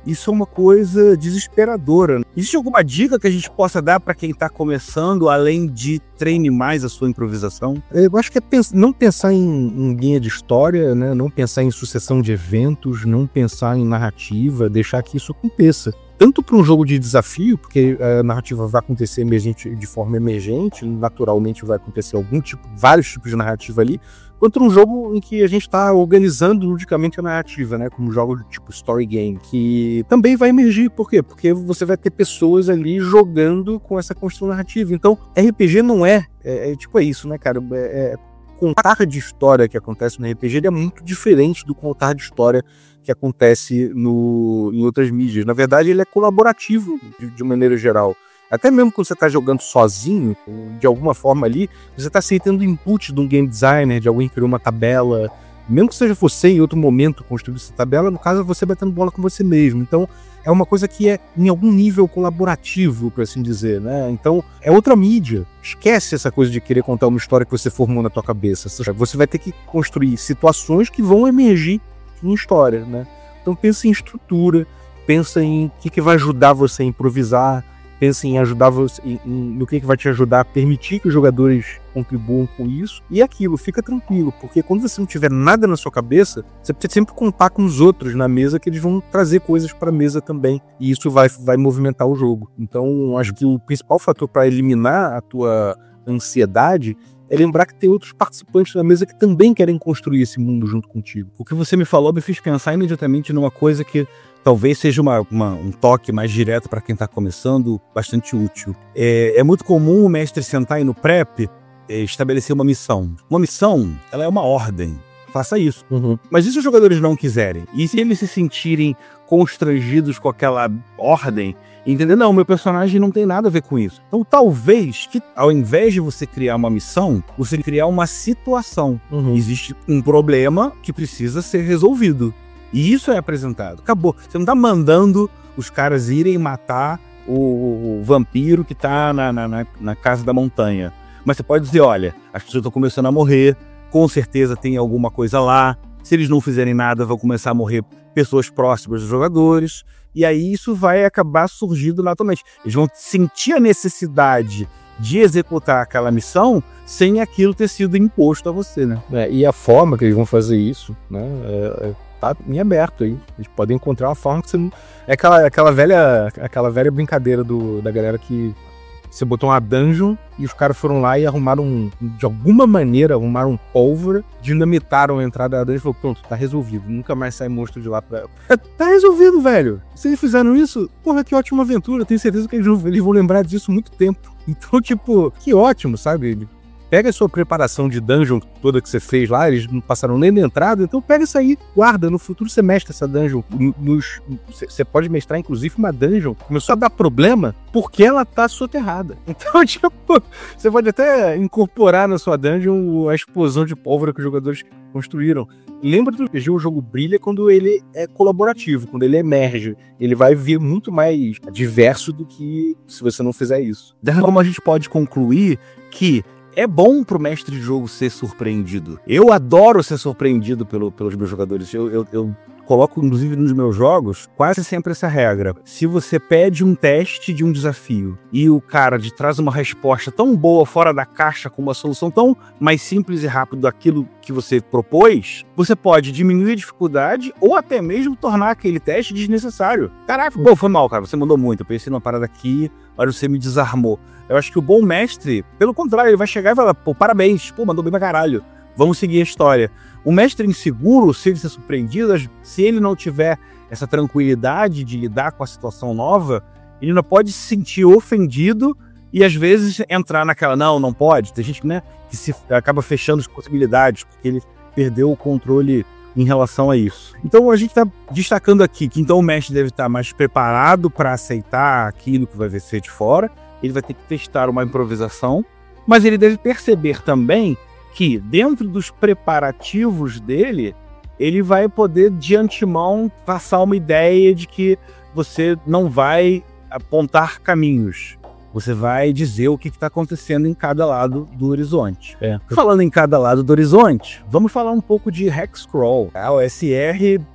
isso é uma coisa desesperadora. Existe alguma dica que a gente possa dar para quem está começando, além de treine mais a sua improvisação? Eu acho que é pens- não pensar em, em linha de história, né? Não pensar em sucessão de eventos, não pensar em narrativa, deixar que isso aconteça. Tanto para um jogo de desafio, porque a narrativa vai acontecer emergente, de forma emergente, naturalmente vai acontecer algum tipo, vários tipos de narrativa ali, quanto um jogo em que a gente está organizando ludicamente a narrativa, né, como jogo do tipo story game, que também vai emergir. Por quê? Porque você vai ter pessoas ali jogando com essa construção narrativa. Então, R P G não é, é, é tipo é isso, né, cara? É, é, contar de história que acontece no R P G ele é muito diferente do contar de história que acontece no, em outras mídias. Na verdade, ele é colaborativo de, de maneira geral. Até mesmo quando você está jogando sozinho, de alguma forma ali, você está aceitando input de um game designer, de alguém que criou uma tabela. Mesmo que seja você em outro momento construindo essa tabela, no caso é você batendo bola com você mesmo. Então, é uma coisa que é em algum nível colaborativo, por assim dizer, né? Então, é outra mídia. Esquece essa coisa de querer contar uma história que você formou na tua cabeça. Você vai ter que construir situações que vão emergir em história, né? Então, pensa em estrutura, pensa em o que, que vai ajudar você a improvisar, pensa em ajudar você, em, em, no que, que vai te ajudar a permitir que os jogadores contribuam com isso. E aquilo, fica tranquilo, porque quando você não tiver nada na sua cabeça, você precisa sempre contar com os outros na mesa, que eles vão trazer coisas para a mesa também, e isso vai, vai movimentar o jogo. Então, acho que o principal fator para eliminar a tua ansiedade é lembrar que tem outros participantes da mesa que também querem construir esse mundo junto contigo. O que você me falou me fez pensar imediatamente numa coisa que talvez seja uma, uma, um toque mais direto para quem está começando, bastante útil. É, é muito comum o mestre sentar aí no prep e estabelecer uma missão. Uma missão, ela é uma ordem. Faça isso. Uhum. Mas e se os jogadores não quiserem? E se eles se sentirem constrangidos com aquela ordem? Entender? Não, meu personagem não tem nada a ver com isso. Então, talvez que ao invés de você criar uma missão, você criar uma situação. Uhum. Existe um problema que precisa ser resolvido. E isso é apresentado. Acabou. Você não tá mandando os caras irem matar o, o vampiro que tá na, na, na, na casa da montanha. Mas você pode dizer, olha, as pessoas estão começando a morrer, com certeza tem alguma coisa lá. Se eles não fizerem nada, vão começar a morrer pessoas próximas dos jogadores. E aí isso vai acabar surgindo naturalmente. Eles vão sentir a necessidade de executar aquela missão sem aquilo ter sido imposto a você, né? É, e a forma que eles vão fazer isso, né? É, é, tá em aberto aí. Eles podem encontrar uma forma que você não... É aquela, aquela, velha, aquela velha brincadeira do, da galera que você botou uma dungeon e os caras foram lá e arrumaram, de alguma maneira, arrumaram pólvora, dinamitaram a entrada da dungeon e falaram, pronto, tá resolvido. Nunca mais sai monstro de lá pra... Tá resolvido, velho. Se eles fizeram isso, porra, que ótima aventura. Tenho certeza que eles vão, eles vão lembrar disso muito tempo. Então, tipo, que ótimo, sabe? Pega a sua preparação de dungeon toda que você fez lá, eles não passaram nem na entrada, então pega isso aí, guarda, no futuro você mestra essa dungeon. Nos, você pode mestrar, inclusive, uma dungeon que começou a dar problema porque ela tá soterrada. Então, tipo, você pode até incorporar na sua dungeon a explosão de pólvora que os jogadores construíram. Lembra do R P G, o jogo brilha quando ele é colaborativo, quando ele emerge. Ele vai vir muito mais diverso do que se você não fizer isso. Dessa forma, a gente pode concluir que é bom pro mestre de jogo ser surpreendido. Eu adoro ser surpreendido pelo, pelos meus jogadores. Eu, eu, eu coloco, inclusive, nos meus jogos, quase sempre essa regra. Se você pede um teste de um desafio e o cara te traz uma resposta tão boa, fora da caixa, com uma solução tão mais simples e rápida daquilo que você propôs, você pode diminuir a dificuldade ou até mesmo tornar aquele teste desnecessário. Caraca, pô, foi mal, cara. Você mandou muito. Eu pensei numa parada aqui, mas você me desarmou. Eu acho que o bom mestre, pelo contrário, ele vai chegar e falar, pô, parabéns, pô, mandou bem pra caralho, vamos seguir a história. O mestre inseguro, se ele ser surpreendido, se ele não tiver essa tranquilidade de lidar com a situação nova, ele não pode se sentir ofendido e às vezes entrar naquela, não, não pode. Tem gente, né, que se acaba fechando as possibilidades, porque ele perdeu o controle em relação a isso. Então a gente está destacando aqui que então o mestre deve estar mais preparado para aceitar aquilo que vai ser de fora. Ele vai ter que testar uma improvisação, mas ele deve perceber também que dentro dos preparativos dele, ele vai poder de antemão passar uma ideia de que você não vai apontar caminhos. Você vai dizer o que está acontecendo em cada lado do horizonte. É. Falando em cada lado do horizonte, vamos falar um pouco de Hexcrawl. A O S R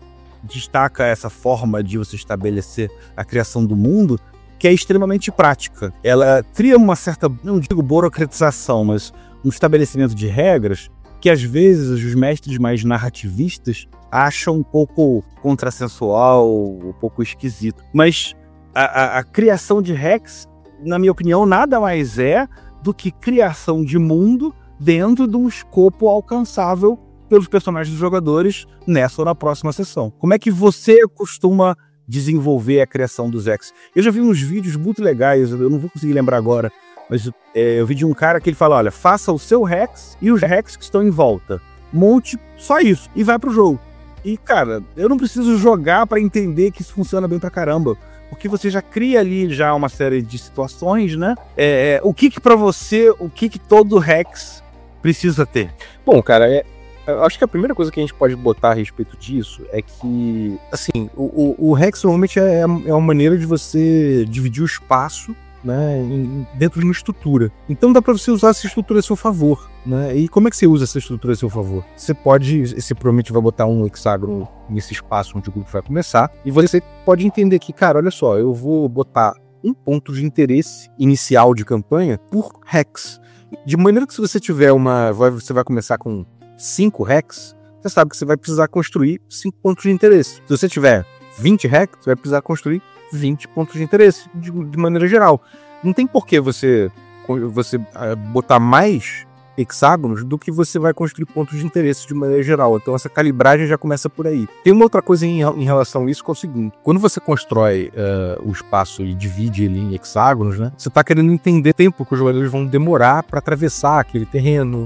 destaca essa forma de você estabelecer a criação do mundo, que é extremamente prática. Ela cria uma certa, não digo burocratização, mas um estabelecimento de regras que às vezes os mestres mais narrativistas acham um pouco contrassensual, um pouco esquisito. Mas a, a, a criação de Hex, na minha opinião, nada mais é do que criação de mundo dentro de um escopo alcançável pelos personagens dos jogadores nessa ou na próxima sessão. Como é que você costuma desenvolver a criação dos Hex? Eu já vi uns vídeos muito legais, eu não vou conseguir lembrar agora, mas é, eu vi de um cara que ele fala, olha, faça o seu Hex e os Hex que estão em volta. Monte só isso e vai pro jogo. E, cara, eu não preciso jogar para entender que isso funciona bem pra caramba. Porque você já cria ali já uma série de situações, né? É, é, o que que pra você, o que que todo Hex precisa ter? Bom, cara, é, eu acho que a primeira coisa que a gente pode botar a respeito disso é que, assim, o, o, o Hex normalmente é, é uma maneira de você dividir o espaço, né, em, dentro de uma estrutura. Então dá para você usar essa estrutura a seu favor, né? E como é que você usa essa estrutura a seu favor? Você pode, você provavelmente vai botar um hexágono nesse espaço onde o grupo vai começar, e você pode entender que, cara, olha só, eu vou botar um ponto de interesse inicial de campanha por Hex. De maneira que se você tiver uma, você vai começar com cinco Hex, você sabe que você vai precisar construir cinco pontos de interesse. Se você tiver vinte Hex, você vai precisar construir vinte pontos de interesse, de, de maneira geral. Não tem por que você, você uh, botar mais hexágonos do que você vai construir pontos de interesse de maneira geral. Então essa calibragem já começa por aí. Tem uma outra coisa em, em relação a isso, que é o seguinte: quando você constrói uh, o espaço e divide ele em hexágonos, né, você está querendo entender o tempo que os jogadores vão demorar para atravessar aquele terreno,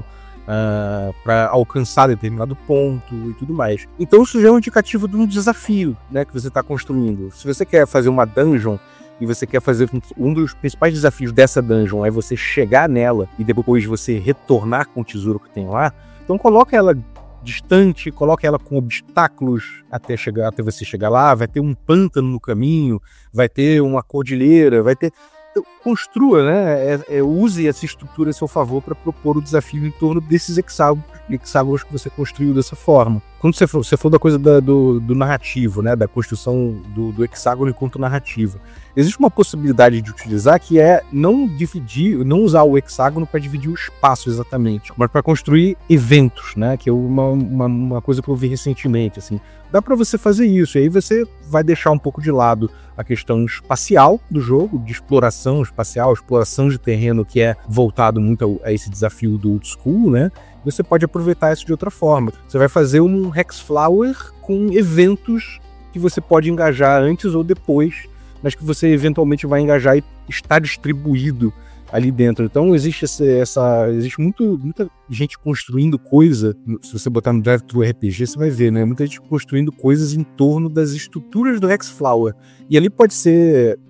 Uh, para alcançar determinado ponto e tudo mais. Então isso já é um indicativo de um desafio, né, que você está construindo. Se você quer fazer uma dungeon e você quer fazer um dos principais desafios dessa dungeon é você chegar nela e depois você retornar com o tesouro que tem lá, então coloca ela distante, coloca ela com obstáculos até, chegar, até você chegar lá, vai ter um pântano no caminho, vai ter uma cordilheira, vai ter... construa, né? É, é, use essa estrutura a seu favor para propor o desafio em torno desses hexágonos, hexágonos que você construiu dessa forma. Quando você for, você for da coisa da, do, do narrativo, né? Da construção do, do hexágono enquanto narrativa, existe uma possibilidade de utilizar que é não dividir, não usar o hexágono para dividir o espaço exatamente, mas para construir eventos, né? Que é uma, uma, uma coisa que eu vi recentemente, assim. Dá para você fazer isso, e aí você vai deixar um pouco de lado a questão espacial do jogo, de exploração espacial, exploração de terreno, que é voltado muito a esse desafio do old school, né? Você pode aproveitar isso de outra forma. Você vai fazer um Hexflower com eventos que você pode engajar antes ou depois, mas que você eventualmente vai engajar e está distribuído ali dentro. Então existe essa, essa existe muito, muita gente construindo coisa. Se você botar no Drive-Thru R P G, você vai ver, né? Muita gente construindo coisas em torno das estruturas do Hexflower. E ali pode ser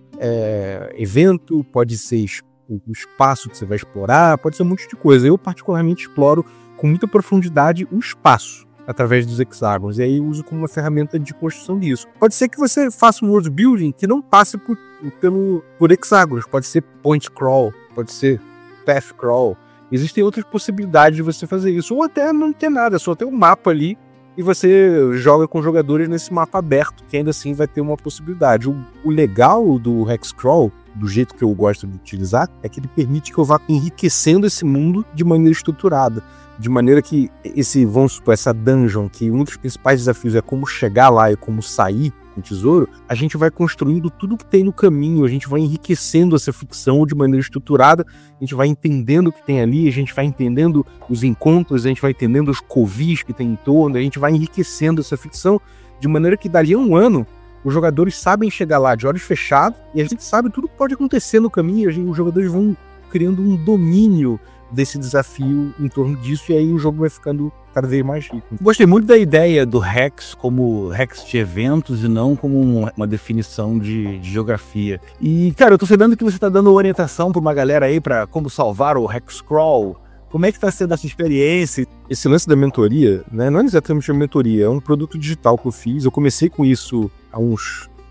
é, evento, pode ser o espaço que você vai explorar, pode ser um monte de coisa. Eu particularmente exploro com muita profundidade o espaço através dos hexágonos, e aí uso como uma ferramenta de construção disso. Pode ser que você faça um world building que não passe por, pelo, por hexágonos, pode ser point crawl, pode ser path crawl. Existem outras possibilidades de você fazer isso, ou até não ter nada, só ter um mapa ali e você joga com jogadores nesse mapa aberto, que ainda assim vai ter uma possibilidade. O, o legal do hex crawl, do jeito que eu gosto de utilizar, é que ele permite que eu vá enriquecendo esse mundo de maneira estruturada. De maneira que esse, vamos supor, essa dungeon, que um dos principais desafios é como chegar lá e como sair com o tesouro, a gente vai construindo tudo que tem no caminho, a gente vai enriquecendo essa ficção de maneira estruturada, a gente vai entendendo o que tem ali, a gente vai entendendo os encontros, a gente vai entendendo os covis que tem em torno, a gente vai enriquecendo essa ficção, de maneira que dali a um ano, os jogadores sabem chegar lá de olhos fechados, e a gente sabe tudo que pode acontecer no caminho, a gente, os jogadores vão criando um domínio desse desafio em torno disso, e aí o jogo vai ficando cada vez mais rico. Gostei muito da ideia do Hex como Hex de eventos e não como uma, uma definição de, de geografia. E, cara, eu tô sabendo que você tá dando orientação pra uma galera aí pra como salvar o Hexcrawl. Como é que tá sendo essa experiência? Esse lance da mentoria, né, não é exatamente uma mentoria, é um produto digital que eu fiz. Eu comecei com isso há uns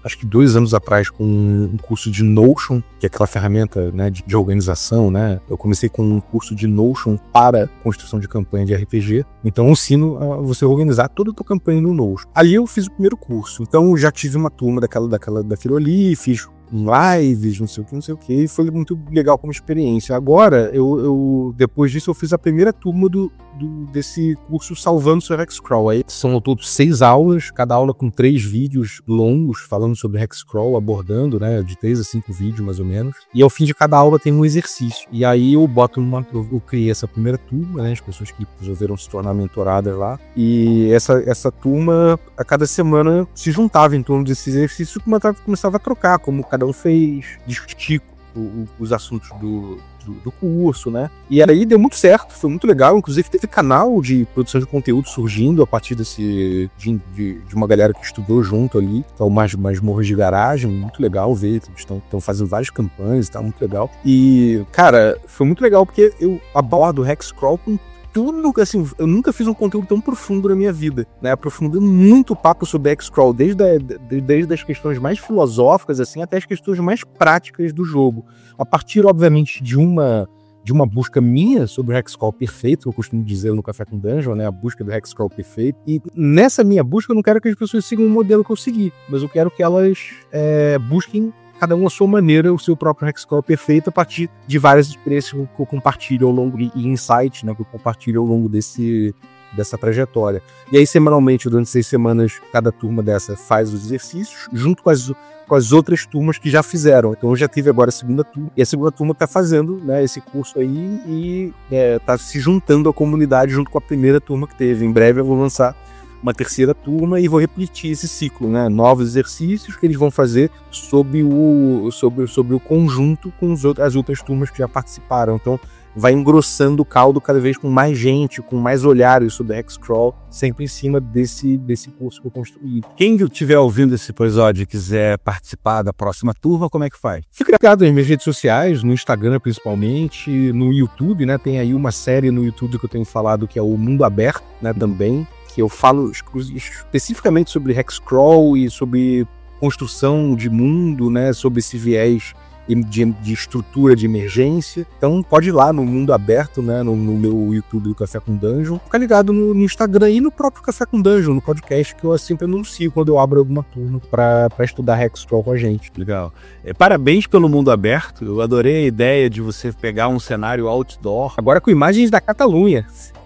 acho que dois anos atrás, com um curso de Notion, que é aquela ferramenta, né, de, de organização, né? Eu comecei com um curso de Notion para construção de campanha de R P G. Então eu ensino a você organizar toda a tua campanha no Notion. Ali eu fiz o primeiro curso. Então eu já tive uma turma daquela, daquela, daquilo ali, fiz lives, não sei o que, não sei o que, e foi muito legal como experiência. Agora, eu, eu depois disso, eu fiz a primeira turma do, do, desse curso Salvando Seu Hexcrawl. Aí são ao todo seis aulas, cada aula com três vídeos longos, falando sobre Hexcrawl, abordando, né, de três a cinco vídeos, mais ou menos. E ao fim de cada aula tem um exercício. E aí eu boto uma, eu, eu criei essa primeira turma, né, as pessoas que resolveram se tornar mentoradas lá, e essa, essa turma, a cada semana, se juntava em torno desse exercício e começava a trocar, como cada um fez, discutir o, o, os assuntos do, do, do curso, né? E aí deu muito certo, foi muito legal. Inclusive teve canal de produção de conteúdo surgindo a partir desse de, de, de uma galera que estudou junto ali, então mais mais morros de garagem, muito legal ver, estão estão fazendo várias campanhas, tá muito legal. E cara, foi muito legal porque eu abordo o Hexcrawl com tudo, assim, eu nunca fiz um conteúdo tão profundo na minha vida, né, aprofundando muito o papo sobre Hexcrawl, desde, a, desde as questões mais filosóficas, assim, até as questões mais práticas do jogo, a partir, obviamente, de uma, de uma busca minha sobre o Hexcrawl perfeito, eu costumo dizer no Café com Dungeon, né, a busca do Hexcrawl perfeito, e nessa minha busca eu não quero que as pessoas sigam o modelo que eu segui, mas eu quero que elas é, busquem cada um à sua maneira, o seu próprio Hexcrawl perfeito a partir de várias experiências que eu compartilho ao longo, e insights, né, que eu compartilho ao longo desse, dessa trajetória. E aí, semanalmente, durante seis semanas, cada turma dessa faz os exercícios, junto com as, com as outras turmas que já fizeram. Então, eu já tive agora a segunda turma, e a segunda turma está fazendo, né, esse curso aí, e está é, se juntando à comunidade junto com a primeira turma que teve. Em breve eu vou lançar uma terceira turma e vou repetir esse ciclo, né? Novos exercícios que eles vão fazer sobre o, sobre, sobre o conjunto com os outros, as outras turmas que já participaram. Então vai engrossando o caldo cada vez com mais gente, com mais olhares sobre Hexcrawl, sempre em cima desse, desse curso que eu construí. Quem estiver ouvindo esse episódio e quiser participar da próxima turma, como é que faz? Fica ligado nas minhas redes sociais, no Instagram principalmente, no YouTube, né? Tem aí uma série no YouTube que eu tenho falado que é o Mundo Aberto, né? Também. Que eu falo especificamente sobre Hexcrawl e sobre construção de mundo, né, sobre esse viés de, de estrutura de emergência. Então pode ir lá no Mundo Aberto, né, no, no meu YouTube do Café com Dungeon. Fica ligado no, no Instagram e no próprio Café com Dungeon, no podcast que eu sempre anuncio quando eu abro alguma turma para estudar Hexcrawl com a gente. Legal. É, parabéns pelo Mundo Aberto. Eu adorei a ideia de você pegar um cenário outdoor. Agora com imagens da Catalunha.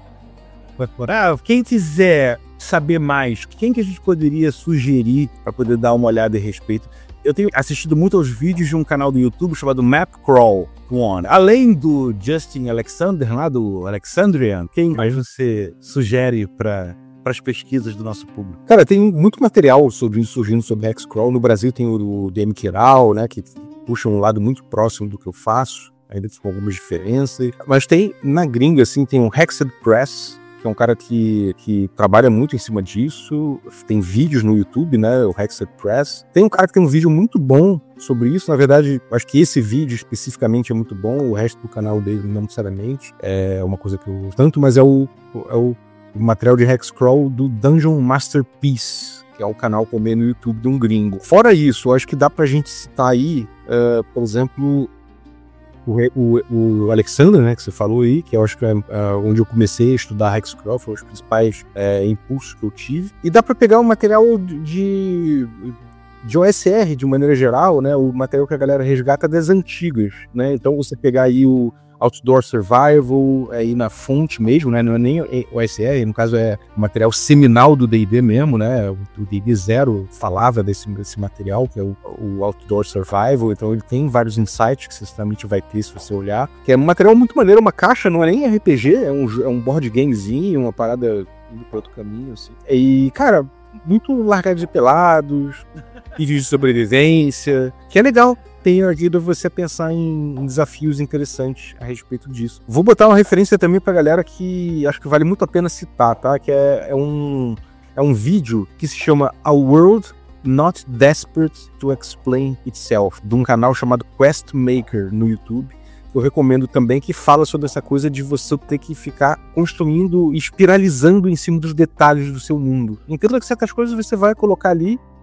Ah, quem quiser saber mais, quem que a gente poderia sugerir para poder dar uma olhada a respeito? Eu tenho assistido muito aos vídeos de um canal do YouTube chamado Mapcrawl One. Além do Justin Alexander, lá do Alexandrian, quem mais você sugere para as pesquisas do nosso público? Cara, tem muito material sobre, surgindo sobre Hexcrawl. No Brasil tem o, o D M Kiral, né, que puxa um lado muito próximo do que eu faço, ainda com algumas diferenças. Mas tem, na gringa, assim, tem o Hexed Press, que é um cara que, que trabalha muito em cima disso, tem vídeos no YouTube, né, o Hexed Press. Tem um cara que tem um vídeo muito bom sobre isso, na verdade, acho que esse vídeo especificamente é muito bom, o resto do canal dele não necessariamente, é uma coisa que eu tanto, mas é o, é o material de Hexcrawl do Dungeon Masterpiece, que é o canal também no YouTube de um gringo. Fora isso, acho que dá pra gente citar aí, uh, por exemplo, O, o, o Alexander, né, que você falou aí, que eu acho que é uh, onde eu comecei a estudar Hexcrawl, foram os principais é, impulsos que eu tive. E dá para pegar o material de, de O S R, de maneira geral, né, o material que a galera resgata das antigas, né, então você pegar aí o Outdoor Survival, aí na fonte mesmo, né, não é nem O S R, no caso é o material seminal do D e D mesmo, né, o D e D Zero falava desse, desse material, que é o, o Outdoor Survival, então ele tem vários insights que você certamente vai ter se você olhar, que é um material muito maneiro, uma caixa, não é nem R P G, é um, é um board gamezinho, uma parada indo para outro caminho, assim. E, cara, muito largados e pelados, vídeos de sobrevivência, que é legal. Tem ajuda você a pensar em, em desafios interessantes a respeito disso. Vou botar uma referência também pra galera que acho que vale muito a pena citar, tá? Que é, é, um, é um vídeo que se chama A World Not Desperate to Explain Itself, de um canal chamado Quest Maker no YouTube. Eu recomendo também, que fala sobre essa coisa de você ter que ficar construindo, espiralizando em cima dos detalhes do seu mundo. Entenda que certas coisas você vai colocar ali,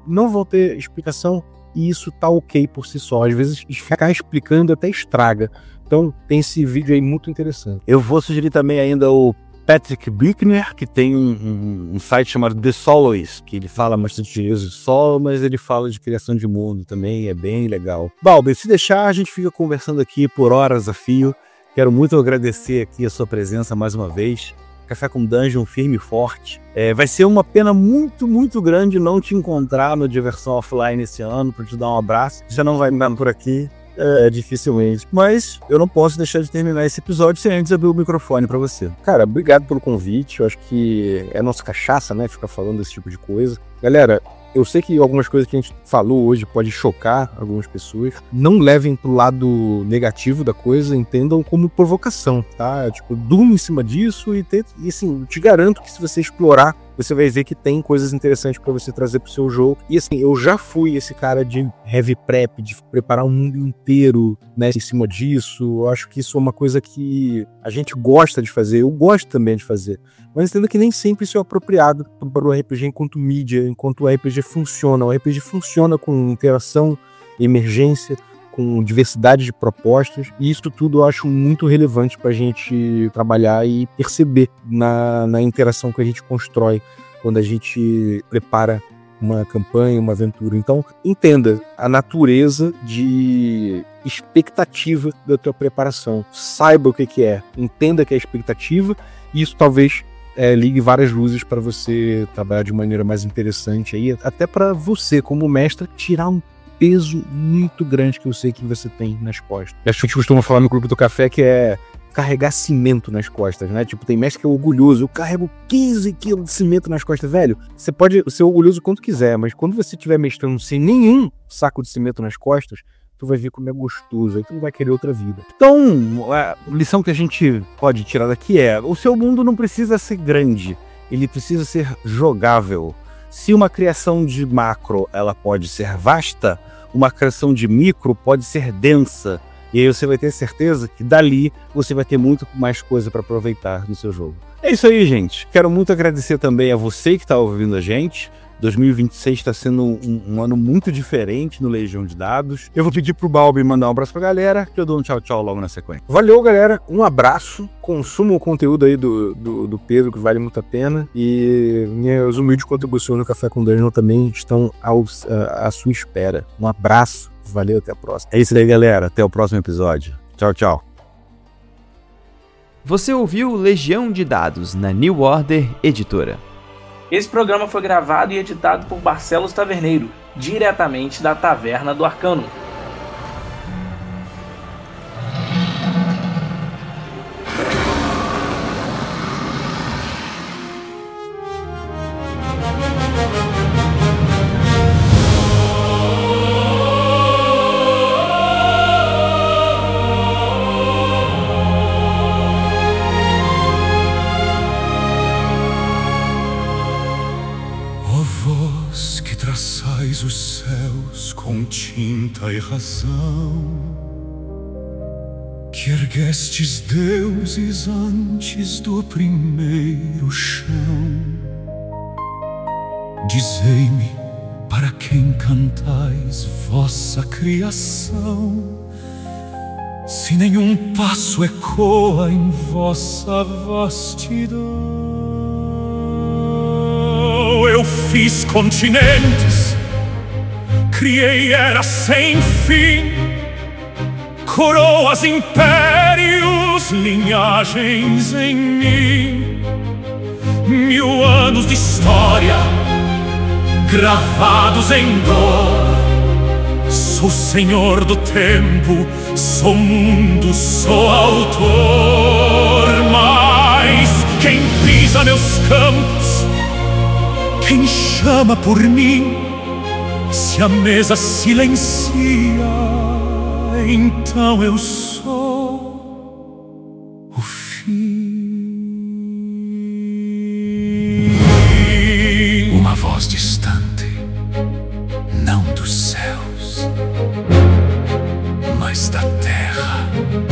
não vão ter explicação e isso tá ok por si só. Às vezes ficar explicando até estraga. Então tem esse vídeo aí muito interessante. Eu vou sugerir também ainda o Patrick Buechner, que tem um, um, um site chamado The Soloist, que ele fala bastante de uso solo, mas ele fala de criação de mundo também, é bem legal. Balbi, se deixar, a gente fica conversando aqui por horas a fio. Quero muito agradecer aqui a sua presença mais uma vez. Café com Dungeon firme e forte. É, vai ser uma pena muito, muito grande não te encontrar no Diversão Offline esse ano para te dar um abraço. Você não vai andar por aqui. É, dificilmente. Mas eu não posso deixar de terminar esse episódio sem antes abrir o microfone pra você. Cara, obrigado pelo convite. Eu acho que é nossa cachaça, né? Ficar falando desse tipo de coisa. Galera, eu sei que algumas coisas que a gente falou hoje pode chocar algumas pessoas. Não levem pro lado negativo da coisa, entendam como provocação, tá? Tipo, durma em cima disso e, ter, e assim, te garanto que se você explorar, você vai ver que tem coisas interessantes pra você trazer pro seu jogo. E assim, eu já fui esse cara de heavy prep, de preparar um mundo inteiro, né, em cima disso. Eu acho que isso é uma coisa que a gente gosta de fazer, eu gosto também de fazer. Mas entenda que nem sempre isso é apropriado para o R P G enquanto mídia, enquanto o R P G funciona. O R P G funciona com interação, emergência, com diversidade de propostas, e isso tudo eu acho muito relevante para a gente trabalhar e perceber na, na interação que a gente constrói quando a gente prepara uma campanha, uma aventura. Então, entenda a natureza de expectativa da tua preparação. Saiba o que, que é, entenda que é expectativa, e isso talvez é, ligue várias luzes para você trabalhar de maneira mais interessante aí, até para você, como mestre, tirar um peso muito grande que eu sei que você tem nas costas. A gente costuma falar no grupo do café que é carregar cimento nas costas, né? Tipo, tem mestre que é orgulhoso. Eu carrego quinze quilos de cimento nas costas, velho. Você pode ser orgulhoso quanto quiser, mas quando você estiver mestrando sem nenhum saco de cimento nas costas, tu vai ver como é gostoso, aí tu não vai querer outra vida. Então, a lição que a gente pode tirar daqui é: o seu mundo não precisa ser grande, ele precisa ser jogável. Se uma criação de macro ela pode ser vasta, uma criação de micro pode ser densa. E aí você vai ter certeza que dali você vai ter muito mais coisa para aproveitar no seu jogo. É isso aí, gente. Quero muito agradecer também a você que está ouvindo a gente. dois mil e vinte e seis está sendo um, um ano muito diferente no Legião de Dados. Eu vou pedir pro Balbi mandar um abraço pra galera, que eu dou um tchau tchau logo na sequência. Valeu, galera. Um abraço. Consuma o conteúdo aí do, do, do Pedro, que vale muito a pena. E minhas humildes contribuições no Café com Dungeon também estão aos, a, à sua espera. Um abraço. Valeu, até a próxima. É isso aí, galera. Até o próximo episódio. Tchau, tchau. Você ouviu Legião de Dados na New Order Editora. Esse programa foi gravado e editado por Barcelos Taverneiro, diretamente da Taverna do Arcano. Os céus com tinta e razão, que erguestes deuses antes do primeiro chão. Dizei-me, para quem cantais vossa criação, se nenhum passo ecoa em vossa vastidão. Eu fiz continentes, criei eras sem fim, coroas, impérios, linhagens em mim. Mil anos de história, gravados em dor. Sou senhor do tempo, sou mundo, sou autor. Mas quem pisa meus campos, quem chama por mim, se a mesa silencia, então eu sou o fim. Uma voz distante, não dos céus, mas da terra.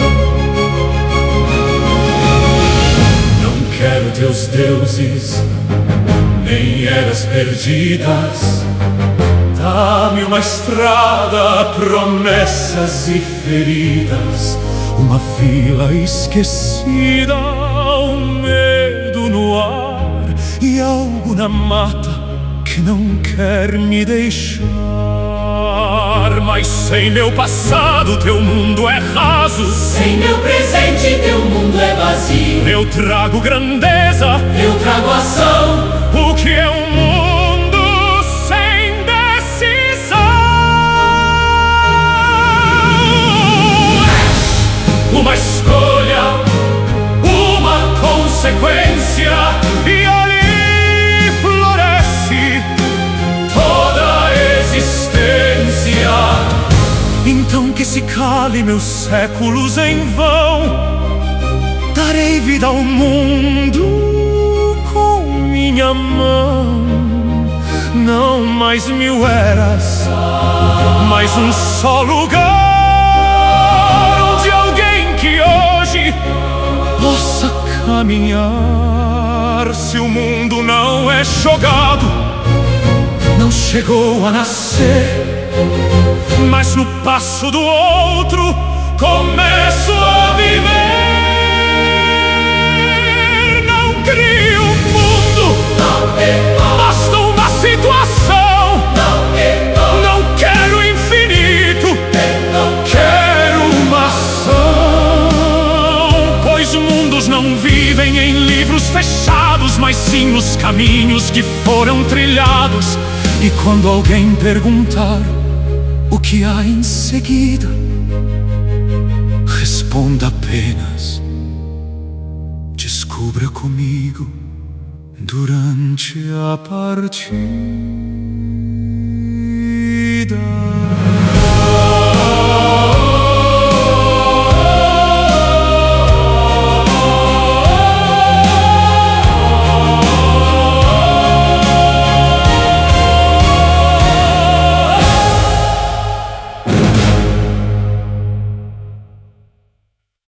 Não quero teus deuses, nem eras perdidas. Mostra-me uma estrada, promessas e feridas, uma vila esquecida, um medo no ar e algo na mata que não quer me deixar. Mas sem meu passado teu mundo é raso, sem meu presente teu mundo é vazio. Eu trago grandeza, eu trago ação. O que é um mundo sem decisão? Uma escolha, uma consequência, e ali floresce toda a existência. Então que se cale meus séculos em vão, darei vida ao mundo com minha mão. Não mais mil eras, mas um só lugar onde alguém que hoje possa caminhar. Se o mundo não é jogado, não chegou a nascer, mas no passo do outro começo a viver. Não crio um mundo, basta uma situação. Não quero infinito, quero uma ação. Pois mundos não vivem em livros fechados, mas sim nos caminhos que foram trilhados. E quando alguém perguntar o que há em seguida, responda apenas: descubra comigo durante a partida.